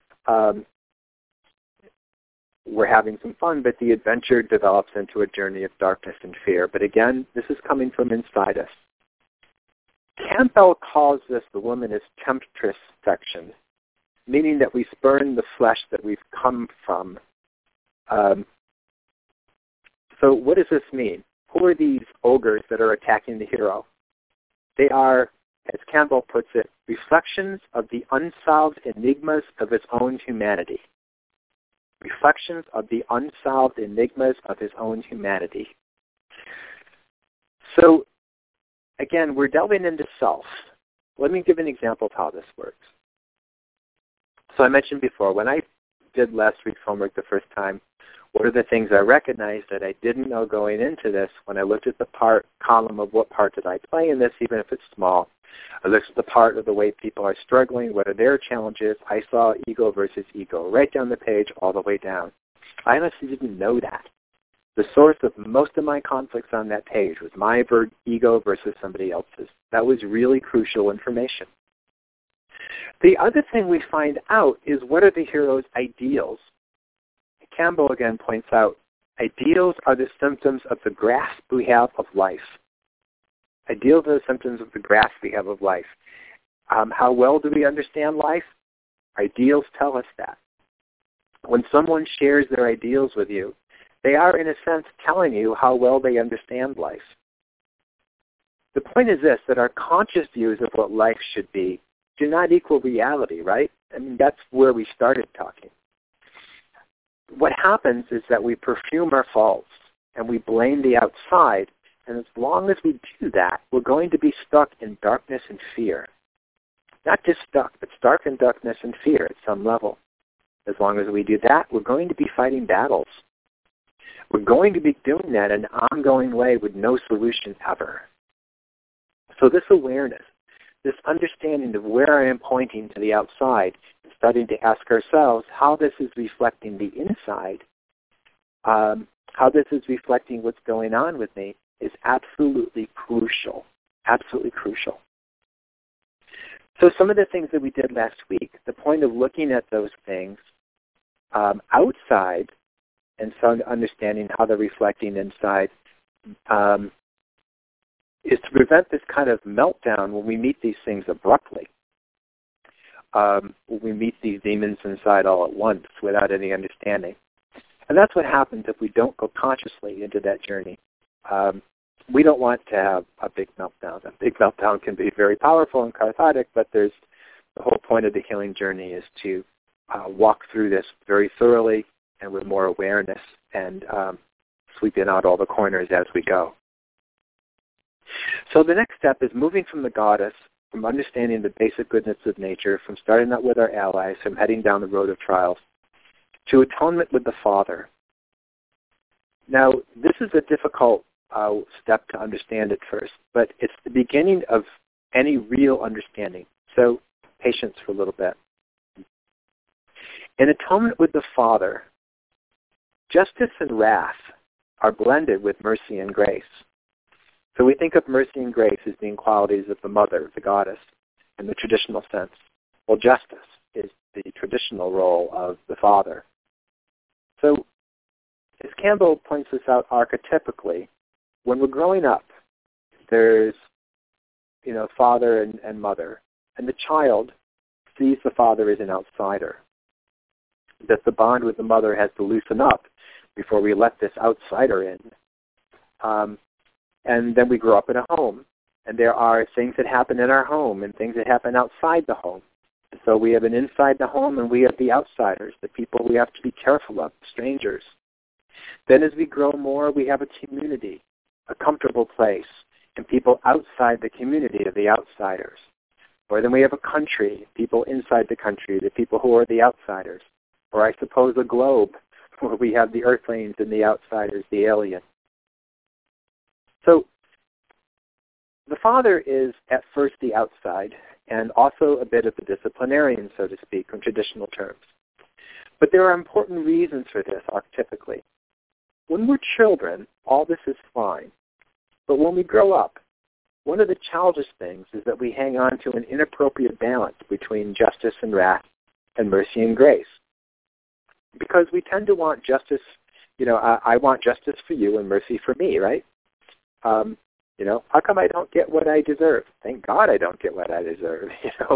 we're having some fun, but the adventure develops into a journey of darkness and fear. But again, this is coming from inside us. Campbell calls this the woman is temptress section, meaning that we spurn the flesh that we've come from. So what does this mean? Who are these ogres that are attacking the hero? They are, as Campbell puts it, reflections of the unsolved enigmas of his own humanity. Reflections of the unsolved enigmas of his own humanity. So, again, we're delving into self. Let me give an example of how this works. So I mentioned before, when I did last week's homework the first time, what are the things I recognized that I didn't know going into this? When I looked at the column of what part did I play in this, even if it's small, I looked at the part of the way people are struggling, what are their challenges. I saw ego versus ego right down the page all the way down. I honestly didn't know that. The source of most of my conflicts on that page was my ego versus somebody else's. That was really crucial information. The other thing we find out is what are the hero's ideals. Campbell again points out, ideals are the symptoms of the grasp we have of life. Ideals are the symptoms of the grasp we have of life. How well do we understand life? Ideals tell us that. When someone shares their ideals with you, they are, in a sense, telling you how well they understand life. The point is this, that our conscious views of what life should be do not equal reality, right? I mean, that's where we started talking. What happens is that we perfume our faults and we blame the outside, and as long as we do that, we're going to be stuck in darkness and fear. Not just stuck, but stuck in darkness and fear at some level. As long as we do that, we're going to be fighting battles. We're going to be doing that in an ongoing way with no solution ever. So this awareness, this understanding of where I am pointing to the outside, starting to ask ourselves how this is reflecting the inside, how this is reflecting what's going on with me, is absolutely crucial. Absolutely crucial. So some of the things that we did last week, the point of looking at those things outside and so understanding how they're reflecting inside is to prevent this kind of meltdown when we meet these things abruptly. When we meet these demons inside all at once without any understanding. And that's what happens if we don't go consciously into that journey. We don't want to have a big meltdown. A big meltdown can be very powerful and cathartic, but the whole point of the healing journey is to walk through this very thoroughly and with more awareness and sweeping out all the corners as we go. So the next step is moving from the goddess, from understanding the basic goodness of nature, from starting out with our allies, from heading down the road of trials, to atonement with the Father. Now, this is a difficult step to understand at first, but it's the beginning of any real understanding. So patience for a little bit. In atonement with the Father, justice and wrath are blended with mercy and grace. So we think of mercy and grace as being qualities of the mother, the goddess, in the traditional sense. Well, justice is the traditional role of the Father. So as Campbell points this out archetypically, when we're growing up, there's, father and mother, and the child sees the father as an outsider, that the bond with the mother has to loosen up before we let this outsider in. And then we grow up in a home, and there are things that happen in our home and things that happen outside the home. So we have an inside the home, and we have the outsiders, the people we have to be careful of, strangers. Then as we grow more, we have a community, a comfortable place, and people outside the community of the outsiders. Or then we have a country, people inside the country, the people who are the outsiders. Or I suppose a globe, where we have the earthlings and the outsiders, the alien. So the Father is at first the outside and also a bit of the disciplinarian, so to speak, in traditional terms. But there are important reasons for this archetypically. When we're children, all this is fine. But when we grow up, one of the childish things is that we hang on to an inappropriate balance between justice and wrath and mercy and grace. Because we tend to want justice, I want justice for you and mercy for me, right? How come I don't get what I deserve? Thank God I don't get what I deserve,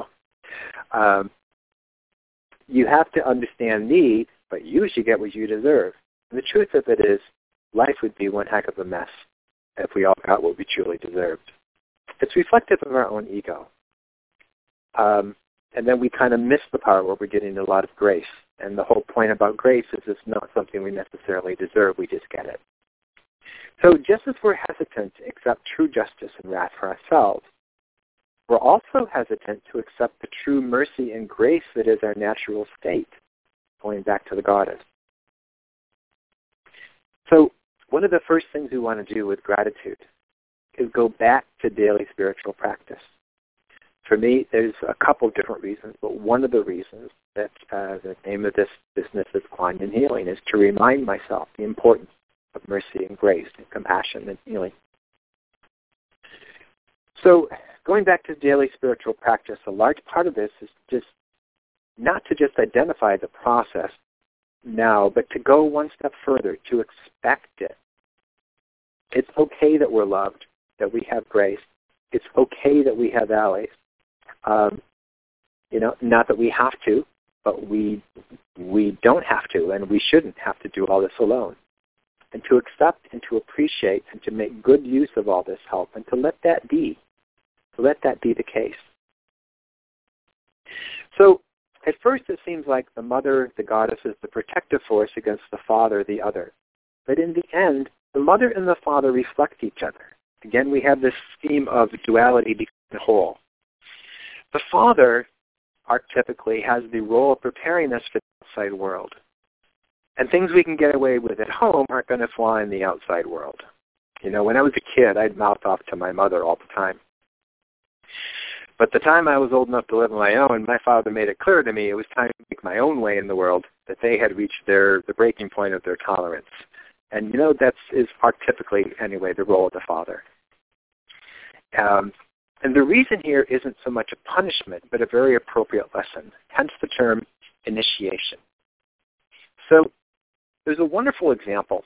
You have to understand me, but you should get what you deserve. And the truth of it is, life would be one heck of a mess if we all got what we truly deserved. It's reflective of our own ego. And then we kind of miss the part where we're getting a lot of grace. And the whole point about grace is it's not something we necessarily deserve, we just get it. So just as we're hesitant to accept true justice and wrath for ourselves, we're also hesitant to accept the true mercy and grace that is our natural state, going back to the goddess. So one of the first things we want to do with gratitude is go back to daily spiritual practice. For me, there's a couple of different reasons, but one of the reasons that the name of this business is Kuan Yin Healing is to remind myself the importance of mercy and grace and compassion and healing. So going back to daily spiritual practice, a large part of this is just not to just identify the process now, but to go one step further, to expect it. It's okay that we're loved, that we have grace. It's okay that we have allies. Not that we have to, but we don't have to, and we shouldn't have to do all this alone. And to accept and to appreciate and to make good use of all this help and to let that be the case. So at first it seems like the mother, the goddess, is the protective force against the father, the other. But in the end, the mother and the father reflect each other. Again, we have this theme of duality becoming whole. The father archetypically has the role of preparing us for the outside world. And things we can get away with at home aren't going to fly in the outside world. When I was a kid, I'd mouth off to my mother all the time. But the time I was old enough to live on my own, my father made it clear to me it was time to make my own way in the world, that they had reached the breaking point of their tolerance. And, that is archetypically, anyway, the role of the father. And the reason here isn't so much a punishment, but a very appropriate lesson, hence the term initiation. So there's a wonderful example.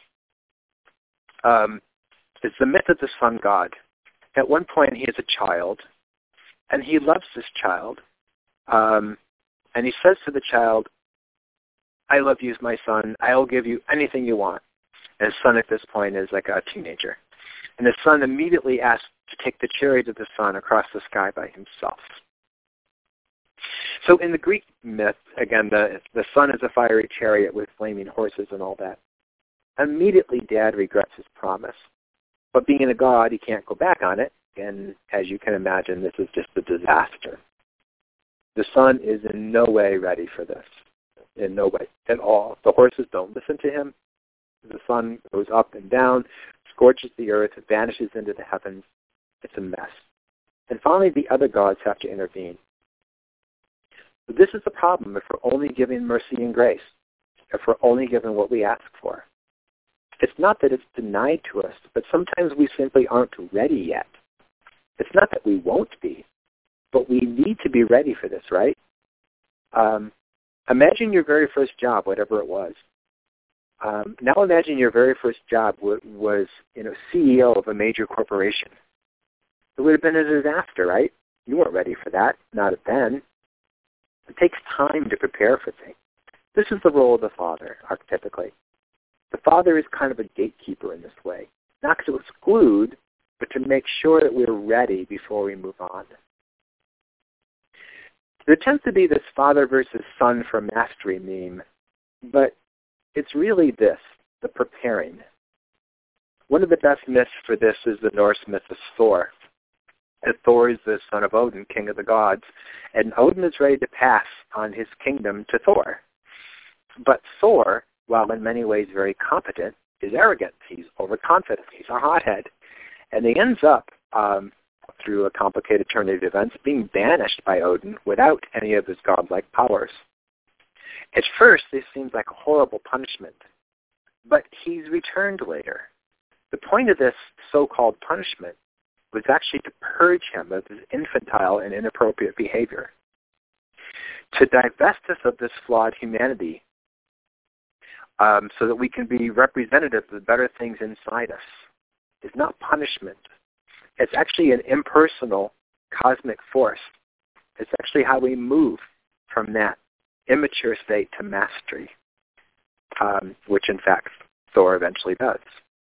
It's the myth of the sun god. At one point, he is a child, and he loves this child. And he says to the child, I love you, my son. I'll give you anything you want. And his son at this point is like a teenager. And the son immediately asks to take the chariot of the sun across the sky by himself. So in the Greek myth, again, the sun is a fiery chariot with flaming horses and all that. Immediately, Dad regrets his promise. But being a god, he can't go back on it. And as you can imagine, this is just a disaster. The son is in no way ready for this. In no way at all. The horses don't listen to him. The sun goes up and down, scorches the earth, vanishes into the heavens. It's a mess. And finally, the other gods have to intervene. But this is the problem if we're only giving mercy and grace, if we're only given what we ask for. It's not that it's denied to us, but sometimes we simply aren't ready yet. It's not that we won't be, but we need to be ready for this, right? Imagine your very first job, whatever it was. Now imagine your very first job was CEO of a major corporation. It would have been a disaster, right? You weren't ready for that, not then. It takes time to prepare for things. This is the role of the father, archetypically. The father is kind of a gatekeeper in this way, not to exclude, but to make sure that we're ready before we move on. There tends to be this father versus son for mastery meme, but it's really this, the preparing. One of the best myths for this is the Norse myth of Thor. And Thor is the son of Odin, king of the gods, and Odin is ready to pass on his kingdom to Thor. But Thor, while in many ways very competent, is arrogant. He's overconfident. He's a hothead. And he ends up, through a complicated turn of events, being banished by Odin without any of his godlike powers. At first, this seems like a horrible punishment, but he's returned later. The point of this so-called punishment was actually to purge him of his infantile and inappropriate behavior, to divest us of this flawed humanity so that we can be representative of the better things inside us. It's not punishment. It's actually an impersonal cosmic force. It's actually how we move from that immature state to mastery, which in fact Thor eventually does.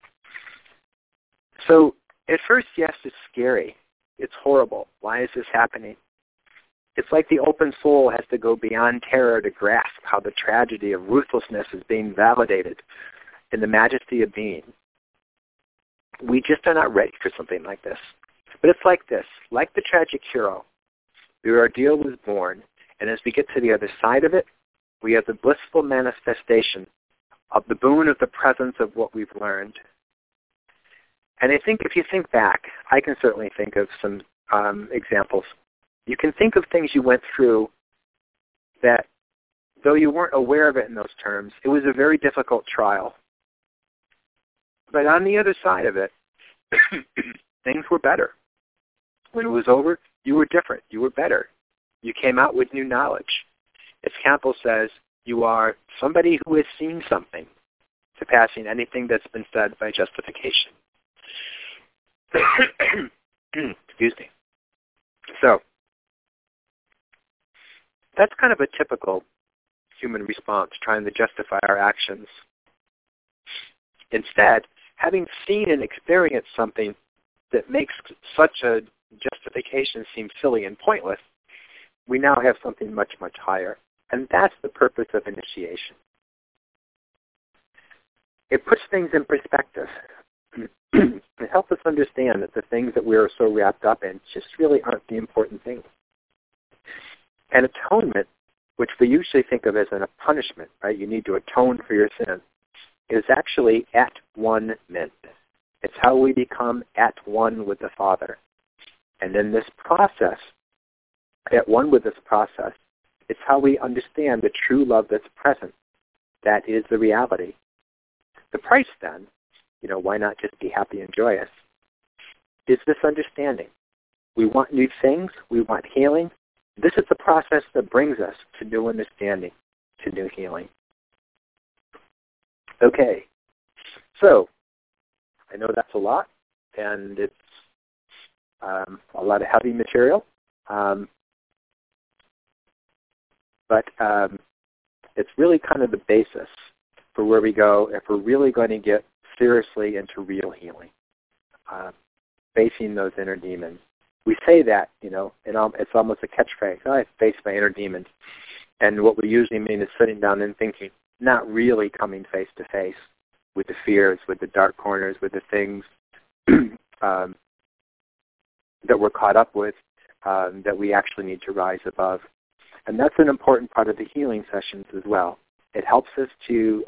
So at first, yes, it's scary. It's horrible. Why is this happening? It's like the open soul has to go beyond terror to grasp how the tragedy of ruthlessness is being validated in the majesty of being. We just are not ready for something like this. But it's like this. Like the tragic hero, the ordeal was born, and as we get to the other side of it, we have the blissful manifestation of the boon of the presence of what we've learned. And I think if you think back, I can certainly think of some examples. You can think of things you went through that, though you weren't aware of it in those terms, it was a very difficult trial. But on the other side of it, things were better. When it was over, you were different. You were better. You came out with new knowledge. As Campbell says, you are somebody who has seen something, surpassing anything that's been said by justification. Excuse me. So, that's kind of a typical human response, trying to justify our actions. Instead, having seen and experienced something that makes such a justification seem silly and pointless, we now have something much, much higher. And that's the purpose of initiation. It puts things in perspective. It helps us understand that the things that we're so wrapped up in just really aren't the important things. And atonement, which we usually think of as a punishment, right? You need to atone for your sin, is actually at one-ment. It's how we become at one with the Father. And in this process, at one with this process, it's how we understand the true love that's present. That is the reality. The price then, why not just be happy and joyous, is this understanding. We want new things. We want healing. This is the process that brings us to new understanding, to new healing. Okay, so I know that's a lot, and it's a lot of heavy material, but it's really kind of the basis for where we go if we're really going to get seriously into real healing, facing those inner demons. We say that, and it's almost a catchphrase. I face my inner demons. And what we usually mean is sitting down and thinking, not really coming face to face with the fears, with the dark corners, with the things that we're caught up with that we actually need to rise above. And that's an important part of the healing sessions as well. It helps us to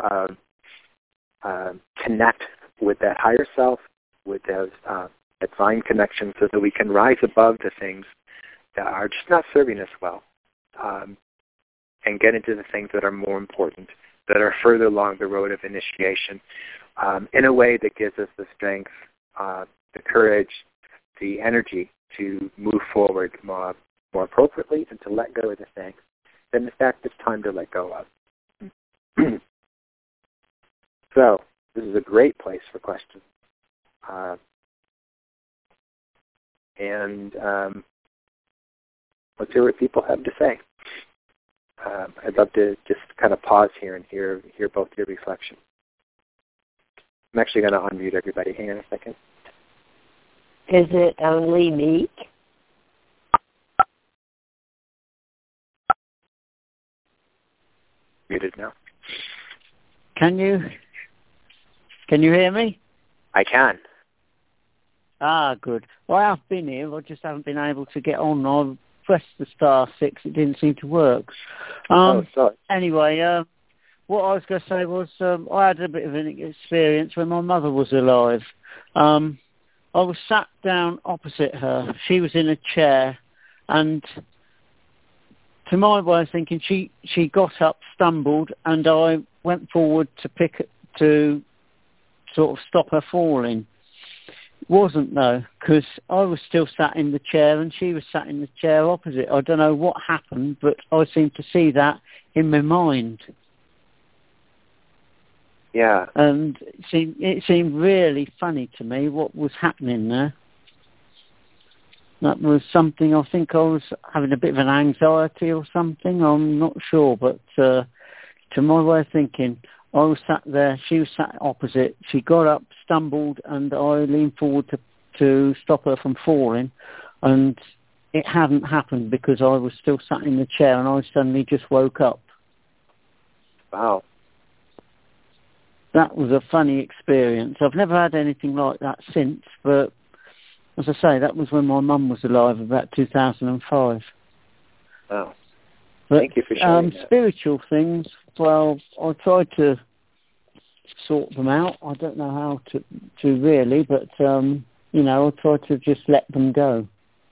connect with that higher self, with those divine connections, so that we can rise above the things that are just not serving us well, and get into the things that are more important, that are further along the road of initiation, in a way that gives us the strength, the courage, the energy to move forward more appropriately and to let go of the things that, in fact, it's time to let go of. So, this is a great place for questions. And let's hear what people have to say. I'd love to just kind of pause here and hear both your reflections. I'm actually going to unmute everybody. Hang on a second. Is it only me? Muted now. Can you hear me? I can. Ah, good. Well, I've been here. I just haven't been able to get on. I pressed the *6. It didn't seem to work. Sorry. Anyway, what I was going to say was I had a bit of an experience when my mother was alive. I was sat down opposite her. She was in a chair, and to my way of thinking, she got up, stumbled, and I went forward to sort of stop her falling. Wasn't though, because I was still sat in the chair and she was sat in the chair opposite. I don't know what happened, but I seemed to see that in my mind. Yeah. And it seemed really funny to me what was happening there. That was something, I think I was having a bit of an anxiety or something, I'm not sure, but to my way of thinking, I was sat there, she was sat opposite, she got up, stumbled, and I leaned forward to stop her from falling, and it hadn't happened because I was still sat in the chair and I suddenly just woke up. Wow. That was a funny experience. I've never had anything like that since, but as I say, that was when my mum was alive, about 2005. Wow. But, thank you for sharing that. Spiritual things, well, I tried to sort them out. I don't know how to really, but, I try to just let them go.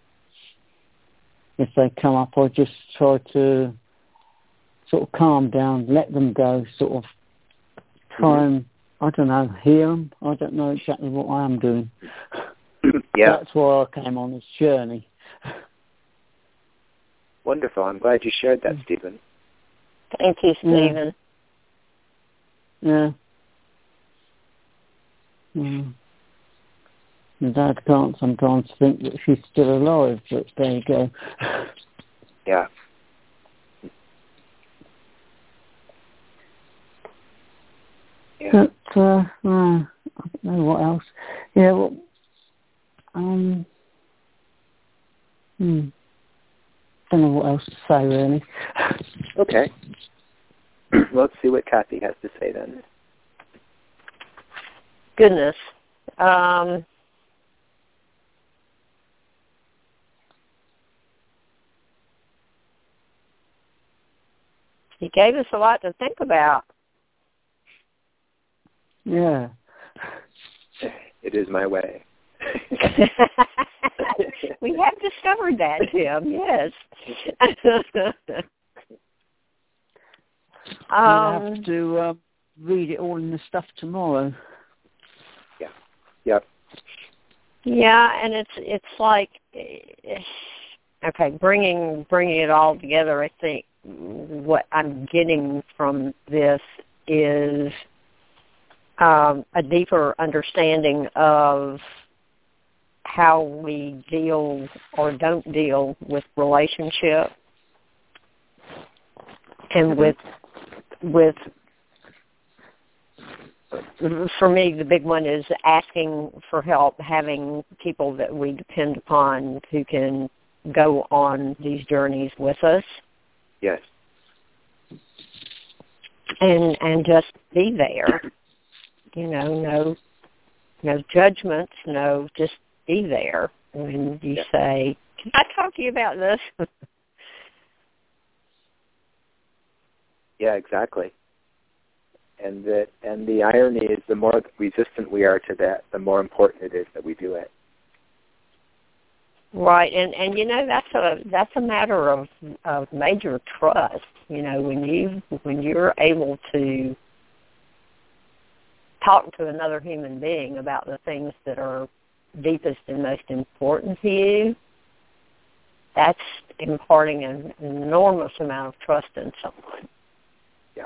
If they come up, I just try to sort of calm down, let them go, sort of try and, I don't know, heal them. I don't know exactly what I am doing. Yeah. That's why I came on this journey. Wonderful. I'm glad you shared that, Stephen. Thank you, Stephen. Yeah. My dad can't sometimes think that she's still alive, but there you go. Yeah. Yeah. But, I don't know what else. Yeah, well, don't know what else to say, really. Okay. Let's see what Kathy has to say then. Goodness. He gave us a lot to think about. Yeah. It is my way. We have discovered that, Tim, yes. I'll have to read it all in the stuff tomorrow. Yeah. Yep. Yeah, and it's like, okay, bringing it all together. I think what I'm getting from this is a deeper understanding of how we deal or don't deal with relationship, and with for me, the big one is asking for help, having people that we depend upon who can go on these journeys with us. Yes. And just be there. You know, no judgments, just be there when you say, "Can I talk to you about this?" Yeah, exactly. And the irony is, the more resistant we are to that, the more important it is that we do it. Right, and that's a matter of major trust. When you're able to talk to another human being about the things that are deepest and most important to you, that's imparting an enormous amount of trust in someone. Yeah.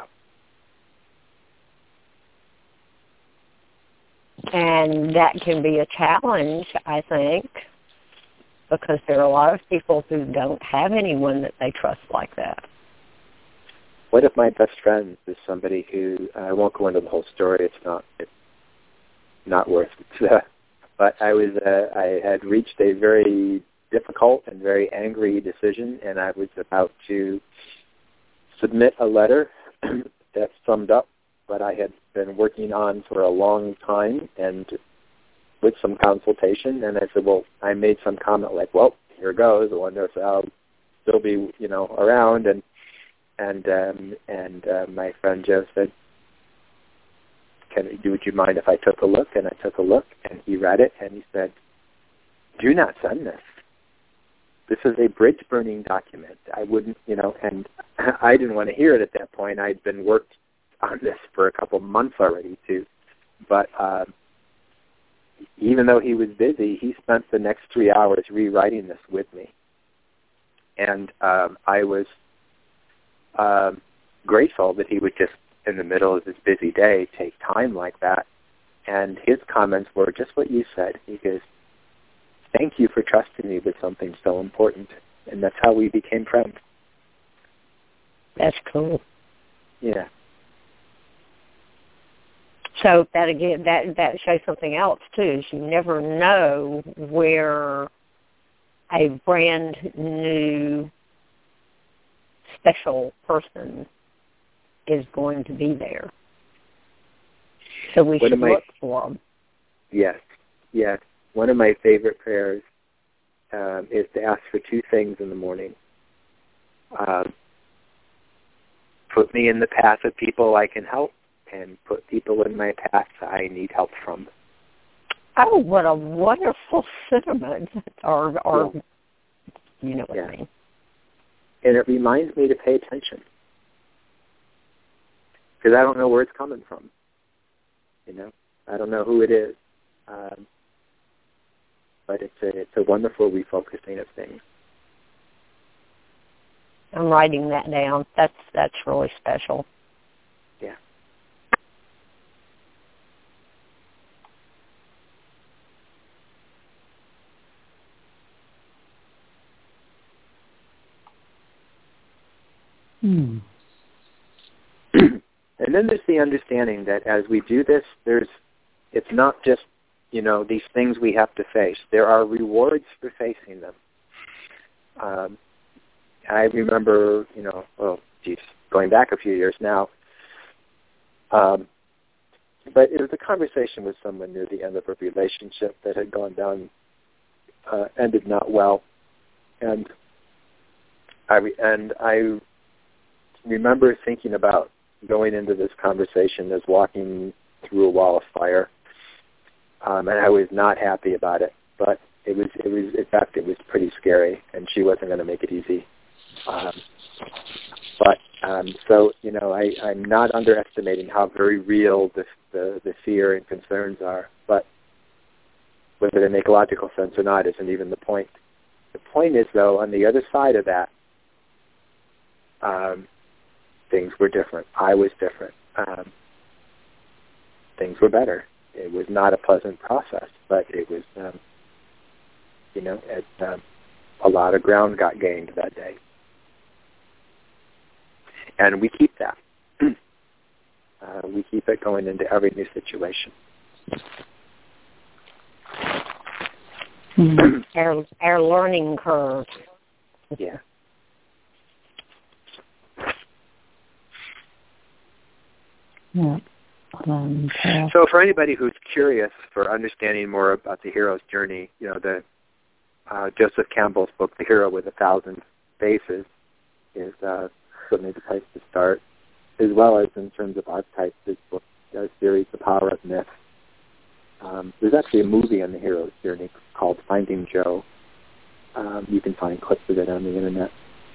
And that can be a challenge, I think, because there are a lot of people who don't have anyone that they trust like that. One of my best friends is somebody who, I won't go into the whole story. It's not worth it. But I had reached a very difficult and very angry decision, and I was about to submit a letter that summed up what I had been working on for a long time, and with some consultation. And I said, well, I made some comment like, well, here goes. I wonder if I'll still be, around. And my friend Joe said, would you mind if I took a look? And I took a look, and he read it, and he said, do not send this. This is a bridge-burning document. I wouldn't, and I didn't want to hear it at that point. I'd been worked on this for a couple months already, too. But even though he was busy, he spent the next 3 hours rewriting this with me. And I was grateful that he would just, in the middle of his busy day, take time like that. And his comments were just what you said. He goes, thank you for trusting me with something so important. And that's how we became friends. That's cool. Yeah. So that again, that shows something else too. Is you never know where a brand new special person is going to be there. So we should look for them. Yes. One of my favorite prayers is to ask for two things in the morning. Put me in the path of people I can help, and put people in my path I need help from. Oh, what a wonderful sentiment. Or you know what I mean. And it reminds me to pay attention. Because I don't know where it's coming from. I don't know who it is. But it's a wonderful refocusing of things. I'm writing that down. That's really special. Yeah. And then there's the understanding that as we do this, it's not just, these things we have to face. There are rewards for facing them. I remember, going back a few years now, but it was a conversation with someone near the end of a relationship that had gone down, ended not well. And I remember thinking about going into this conversation as walking through a wall of fire, and I was not happy about it. But it was in fact, it was pretty scary, and she wasn't going to make it easy. So I'm not underestimating how very real the fear and concerns are. But Whether they make logical sense or not isn't even the point. The point is, though, on the other side of that, things were different. I was different. Things were better. It was not a pleasant process, but it was, a lot of ground got gained that day. And we keep that. We keep it going into every new situation. Our learning curve. Yeah. Yeah. So for anybody who's curious for understanding more about the hero's journey, the Joseph Campbell's book, The Hero with 1,000 Faces, is certainly the place to start, as well as in terms of archetypes, his book, series, The Power of Myth. There's actually a movie on the hero's journey called Finding Joe. You can find clips of it on the internet.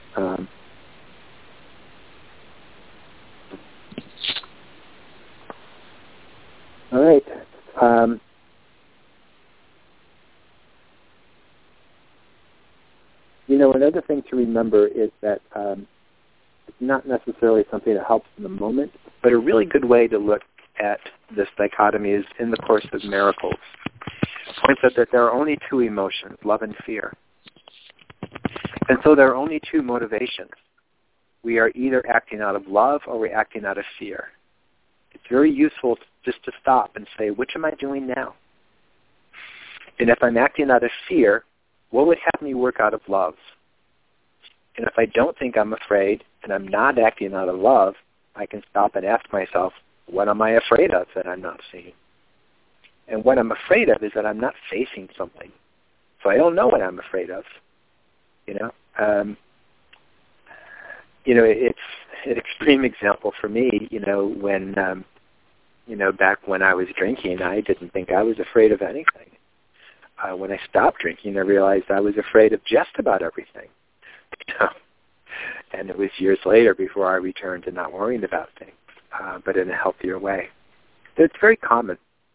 All right. Another thing to remember is that it's not necessarily something that helps in the moment, but a really good way to look at this dichotomy is in the Course of Miracles. It points out that there are only two emotions, love and fear. And so there are only two motivations. We are either acting out of love or we're acting out of fear. It's very useful just to stop and say, which am I doing now? And if I'm acting out of fear, what would have me work out of love? And if I don't think I'm afraid and I'm not acting out of love, I can stop and ask myself, what am I afraid of that I'm not seeing? And what I'm afraid of is that I'm not facing something. So I don't know what I'm afraid of. It's an extreme example for me, when, back when I was drinking, I didn't think I was afraid of anything. When I stopped drinking, I realized I was afraid of just about everything. And it was years later before I returned to not worrying about things, but in a healthier way. So it's very common.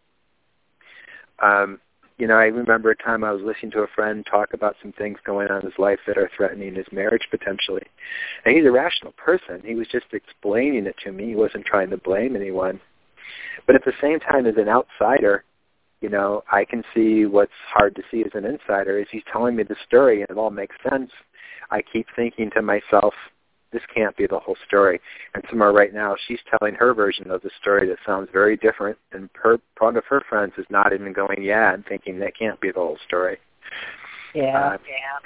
I remember a time I was listening to a friend talk about some things going on in his life that are threatening his marriage potentially. And he's a rational person. He was just explaining it to me. He wasn't trying to blame anyone. But at the same time, as an outsider, I can see what's hard to see as an insider. As he's telling me the story and it all makes sense, I keep thinking to myself, this can't be the whole story. And somewhere right now, she's telling her version of the story that sounds very different, and one of her friends is nodding and going, yeah, and thinking that can't be the whole story. Yeah.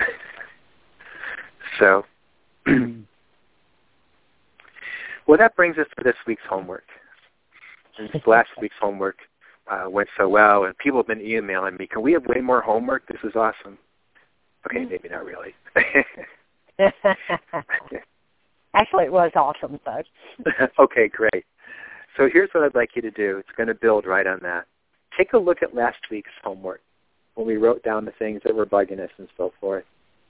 So, well, that brings us to this week's homework. And last week's homework went so well, and people have been emailing me, can we have way more homework? This is awesome. Okay, maybe not really. Actually, it was awesome, though. Okay, great. So here's what I'd like you to do. It's going to build right on that. Take a look at last week's homework when we wrote down the things that were bugging us and so forth.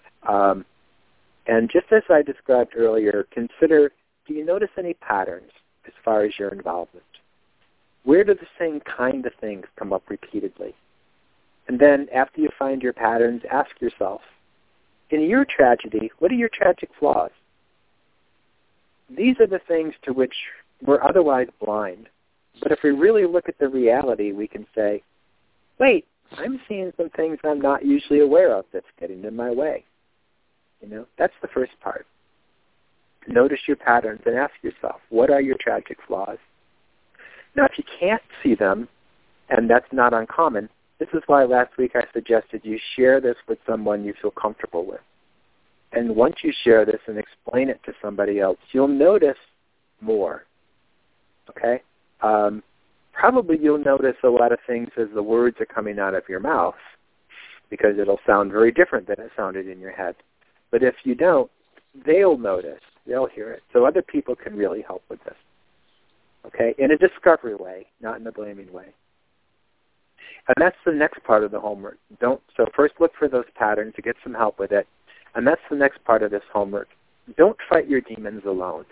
And just as I described earlier, consider, do you notice any patterns as far as your involvement? Where do the same kind of things come up repeatedly? And then after you find your patterns, ask yourself, in your tragedy, what are your tragic flaws? These are the things to which we're otherwise blind. But if we really look at the reality, we can say, wait, I'm seeing some things I'm not usually aware of that's getting in my way. That's the first part. Notice your patterns and ask yourself, what are your tragic flaws? Now, if you can't see them, and that's not uncommon, this is why last week I suggested you share this with someone you feel comfortable with. And once you share this and explain it to somebody else, you'll notice more. Okay? Probably you'll notice a lot of things as the words are coming out of your mouth, because it'll sound very different than it sounded in your head. But if you don't, they'll notice. They'll hear it. So other people can really help with this. Okay? In a discovery way, not in a blaming way. And that's the next part of the homework. So first look for those patterns to get some help with it. And that's the next part of this homework. Don't fight your demons alone.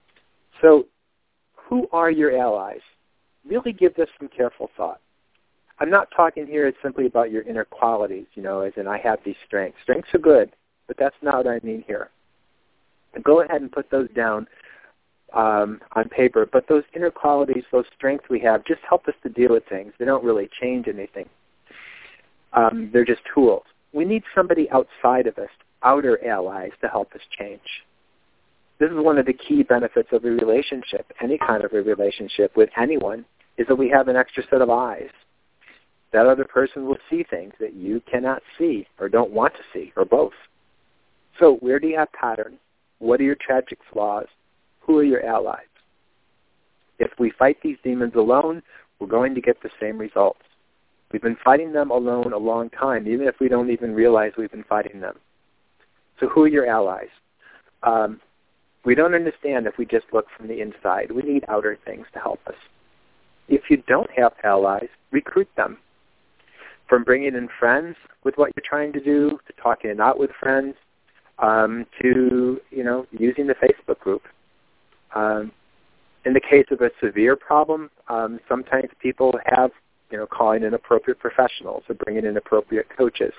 So who are your allies? Really give this some careful thought. I'm not talking here simply about your inner qualities, as in I have these strengths. Strengths are good, but that's not what I mean here. Go ahead and put those down on paper, but those inner qualities, those strengths we have, just help us to deal with things. They don't really change anything. They're just tools. We need somebody outside of us, outer allies, to help us change. This is one of the key benefits of a relationship, any kind of a relationship with anyone, is that we have an extra set of eyes. That other person will see things that you cannot see or don't want to see, or both. So where do you have patterns? What are your tragic flaws? Who are your allies? If we fight these demons alone, we're going to get the same results. We've been fighting them alone a long time, even if we don't even realize we've been fighting them. So who are your allies? We don't understand if we just look from the inside. We need outer things to help us. If you don't have allies, recruit them. From bringing in friends with what you're trying to do, to talking it out with friends, to, using the Facebook group. In the case of a severe problem, sometimes people have, calling in appropriate professionals or bringing in appropriate coaches.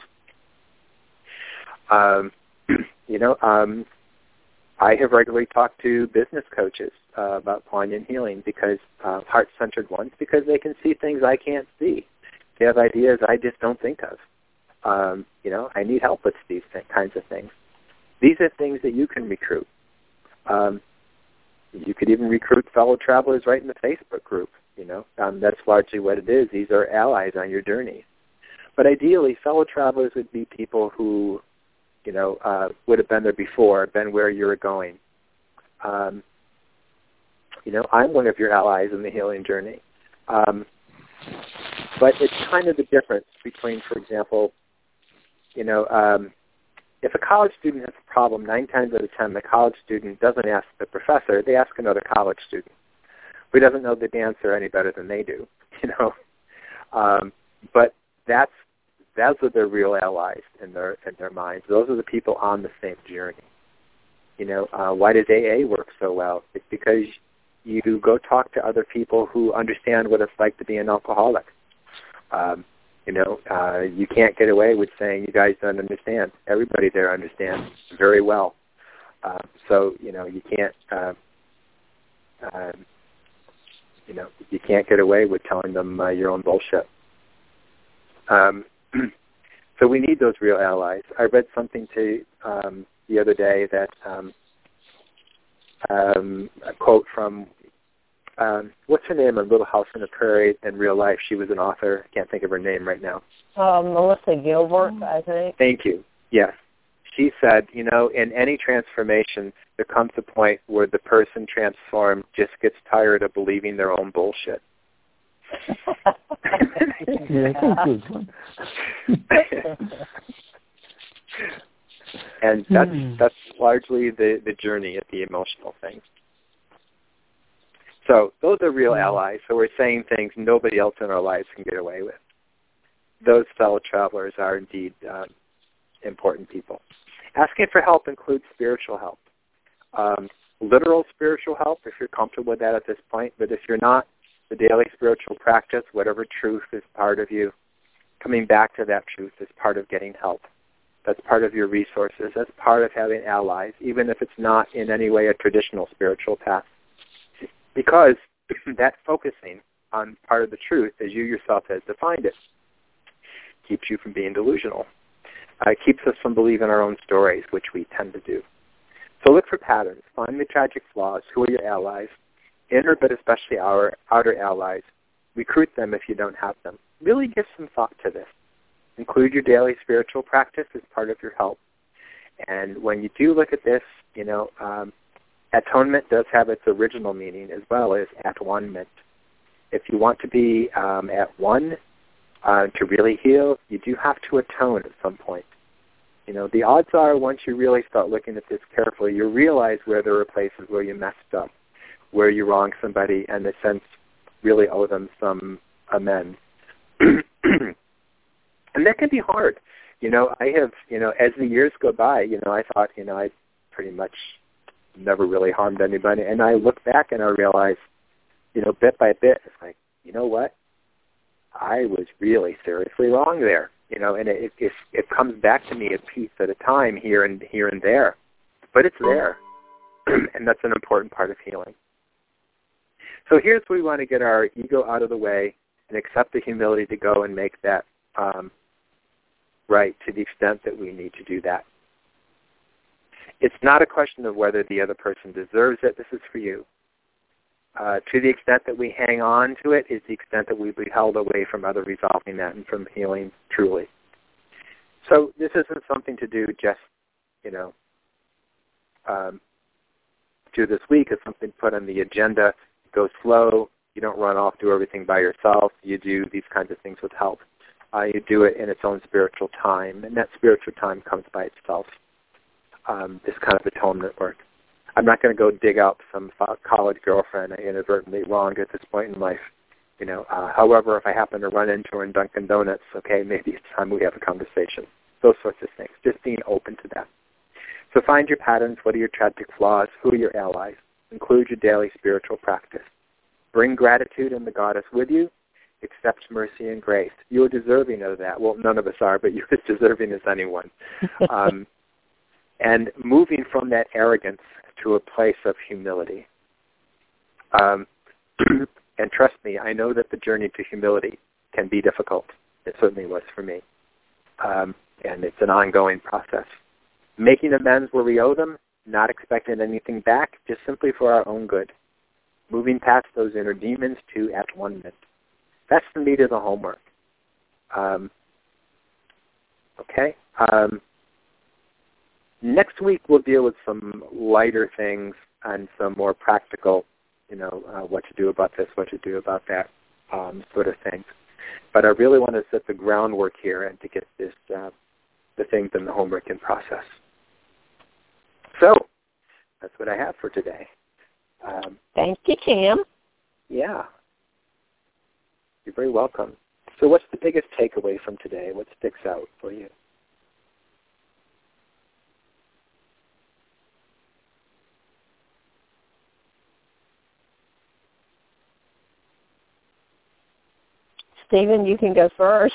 I have regularly talked to business coaches about Poignant Healing, because heart-centered ones, because they can see things I can't see. They have ideas I just don't think of. I need help with these kinds of things. These are things that you can recruit. You could even recruit fellow travelers right in the Facebook group. That's largely what it is. These are allies on your journey. But ideally, fellow travelers would be people who, would have been there before, been where you were going. I'm one of your allies in the healing journey. But it's kind of the difference between, for example, if a college student has a problem, 9 times out of 10, the college student doesn't ask the professor, they ask another college student who doesn't know the answer any better than they do, But those are their real allies in their minds. Those are the people on the same journey. Why does AA work so well? It's because you go talk to other people who understand what it's like to be an alcoholic. You can't get away with saying you guys don't understand. Everybody there understands very well. So you can't, you can't get away with telling them your own bullshit. So we need those real allies. I read something the other day that a quote from what's her name on Little House on the Prairie in real life? She was an author. I can't think of her name right now. Melissa Gilbert, I think. Thank you. Yes. She said, in any transformation, there comes a point where the person transformed just gets tired of believing their own bullshit. And that's largely the journey of the emotional things. So those are real allies. So we're saying things nobody else in our lives can get away with. Those fellow travelers are indeed important people. Asking for help includes spiritual help. Literal spiritual help, if you're comfortable with that at this point. But if you're not, the daily spiritual practice, whatever truth is part of you, coming back to that truth is part of getting help. That's part of your resources. That's part of having allies, even if it's not in any way a traditional spiritual path. Because that focusing on part of the truth, as you yourself has defined it, keeps you from being delusional. It keeps us from believing our own stories, which we tend to do. So look for patterns. Find the tragic flaws. Who are your allies? Inner, but especially our outer allies. Recruit them if you don't have them. Really give some thought to this. Include your daily spiritual practice as part of your help. And when you do look at this, atonement does have its original meaning as well as at one-ment. If you want to be at one to really heal, you do have to atone at some point. The odds are once you really start looking at this carefully, you realize where there are places where you messed up, where you wronged somebody and in a sense really owe them some amends. And that can be hard. I have, as the years go by, I thought, I pretty much never really harmed anybody. And I look back and I realize, bit by bit, it's like, you know what? I was really seriously wrong there, and it comes back to me a piece at a time here and there, but it's there, and that's an important part of healing. So here's where we want to get our ego out of the way and accept the humility to go and make that right to the extent that we need to do that. It's not a question of whether the other person deserves it. This is for you. To the extent that we hang on to it is the extent that we'll be held away from other resolving that and from healing truly. So this isn't something to do just, do this week. It's something put on the agenda. Go slow. You don't run off, do everything by yourself. You do these kinds of things with help. You do it in its own spiritual time, and that spiritual time comes by itself. This kind of atonement work. I'm not going to go dig up some college girlfriend I inadvertently wronged at this point in life. However, if I happen to run into her in Dunkin' Donuts, okay, maybe it's time we have a conversation. Those sorts of things. Just being open to that. So find your patterns. What are your tragic flaws? Who are your allies? Include your daily spiritual practice. Bring gratitude and the goddess with you. Accept mercy and grace. You are deserving of that. Well, none of us are, but you're as deserving as anyone. And moving from that arrogance to a place of humility. And trust me, I know that the journey to humility can be difficult. It certainly was for me. And it's an ongoing process. Making amends where we owe them, not expecting anything back, just simply for our own good. Moving past those inner demons to at one-ment. That's the meat of the homework. Okay? Next week we'll deal with some lighter things and some more practical, what to do about this, what to do about that, sort of things. But I really want to set the groundwork here and to get this, the things in the homework in process. So that's what I have for today. Thank you, Tim. Yeah. You're very welcome. So what's the biggest takeaway from today? What sticks out for you? Stephen, you can go first.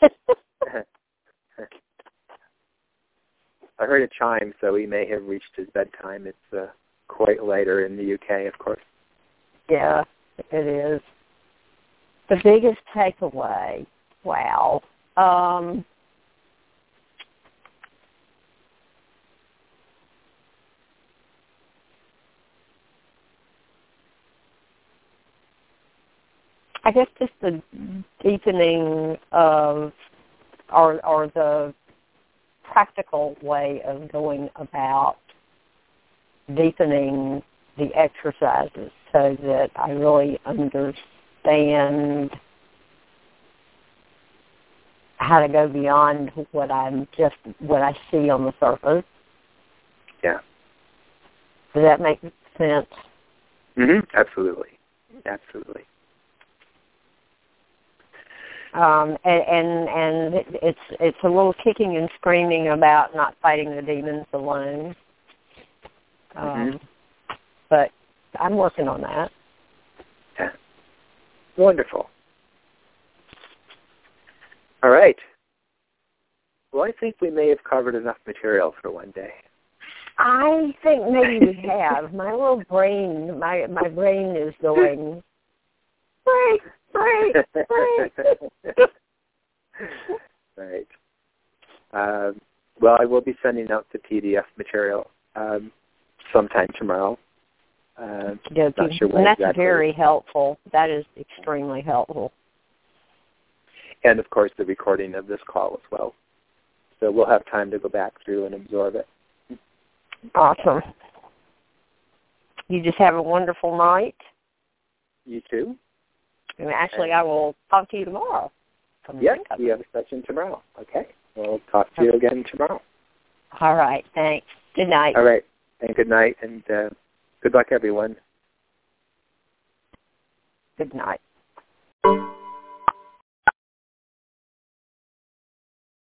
I heard a chime, so he may have reached his bedtime. It's quite later in the UK, of course. Yeah, it is. The biggest takeaway, wow. I guess just the deepening of, or the practical way of going about deepening the exercises so that I really understand how to go beyond what I see on the surface. Yeah. Does that make sense? Mm-hmm. Absolutely. Absolutely. And it's a little kicking and screaming about not fighting the demons alone. But I'm working on that. Yeah. Wonderful. All right. Well, I think we may have covered enough material for one day. I think maybe we have. My little brain, my brain is going, break. Right. Well, I will be sending out the PDF material sometime tomorrow. Not sure when and that's exactly. Very helpful. That is extremely helpful. And, of course, the recording of this call as well. So we'll have time to go back through and absorb it. Awesome. You just have a wonderful night. You too. And actually, I will talk to you tomorrow. Yes, we have a session tomorrow. Okay. We'll talk to you again tomorrow. All right. Thanks. Good night. All right. And good night. And good luck, everyone. Good night.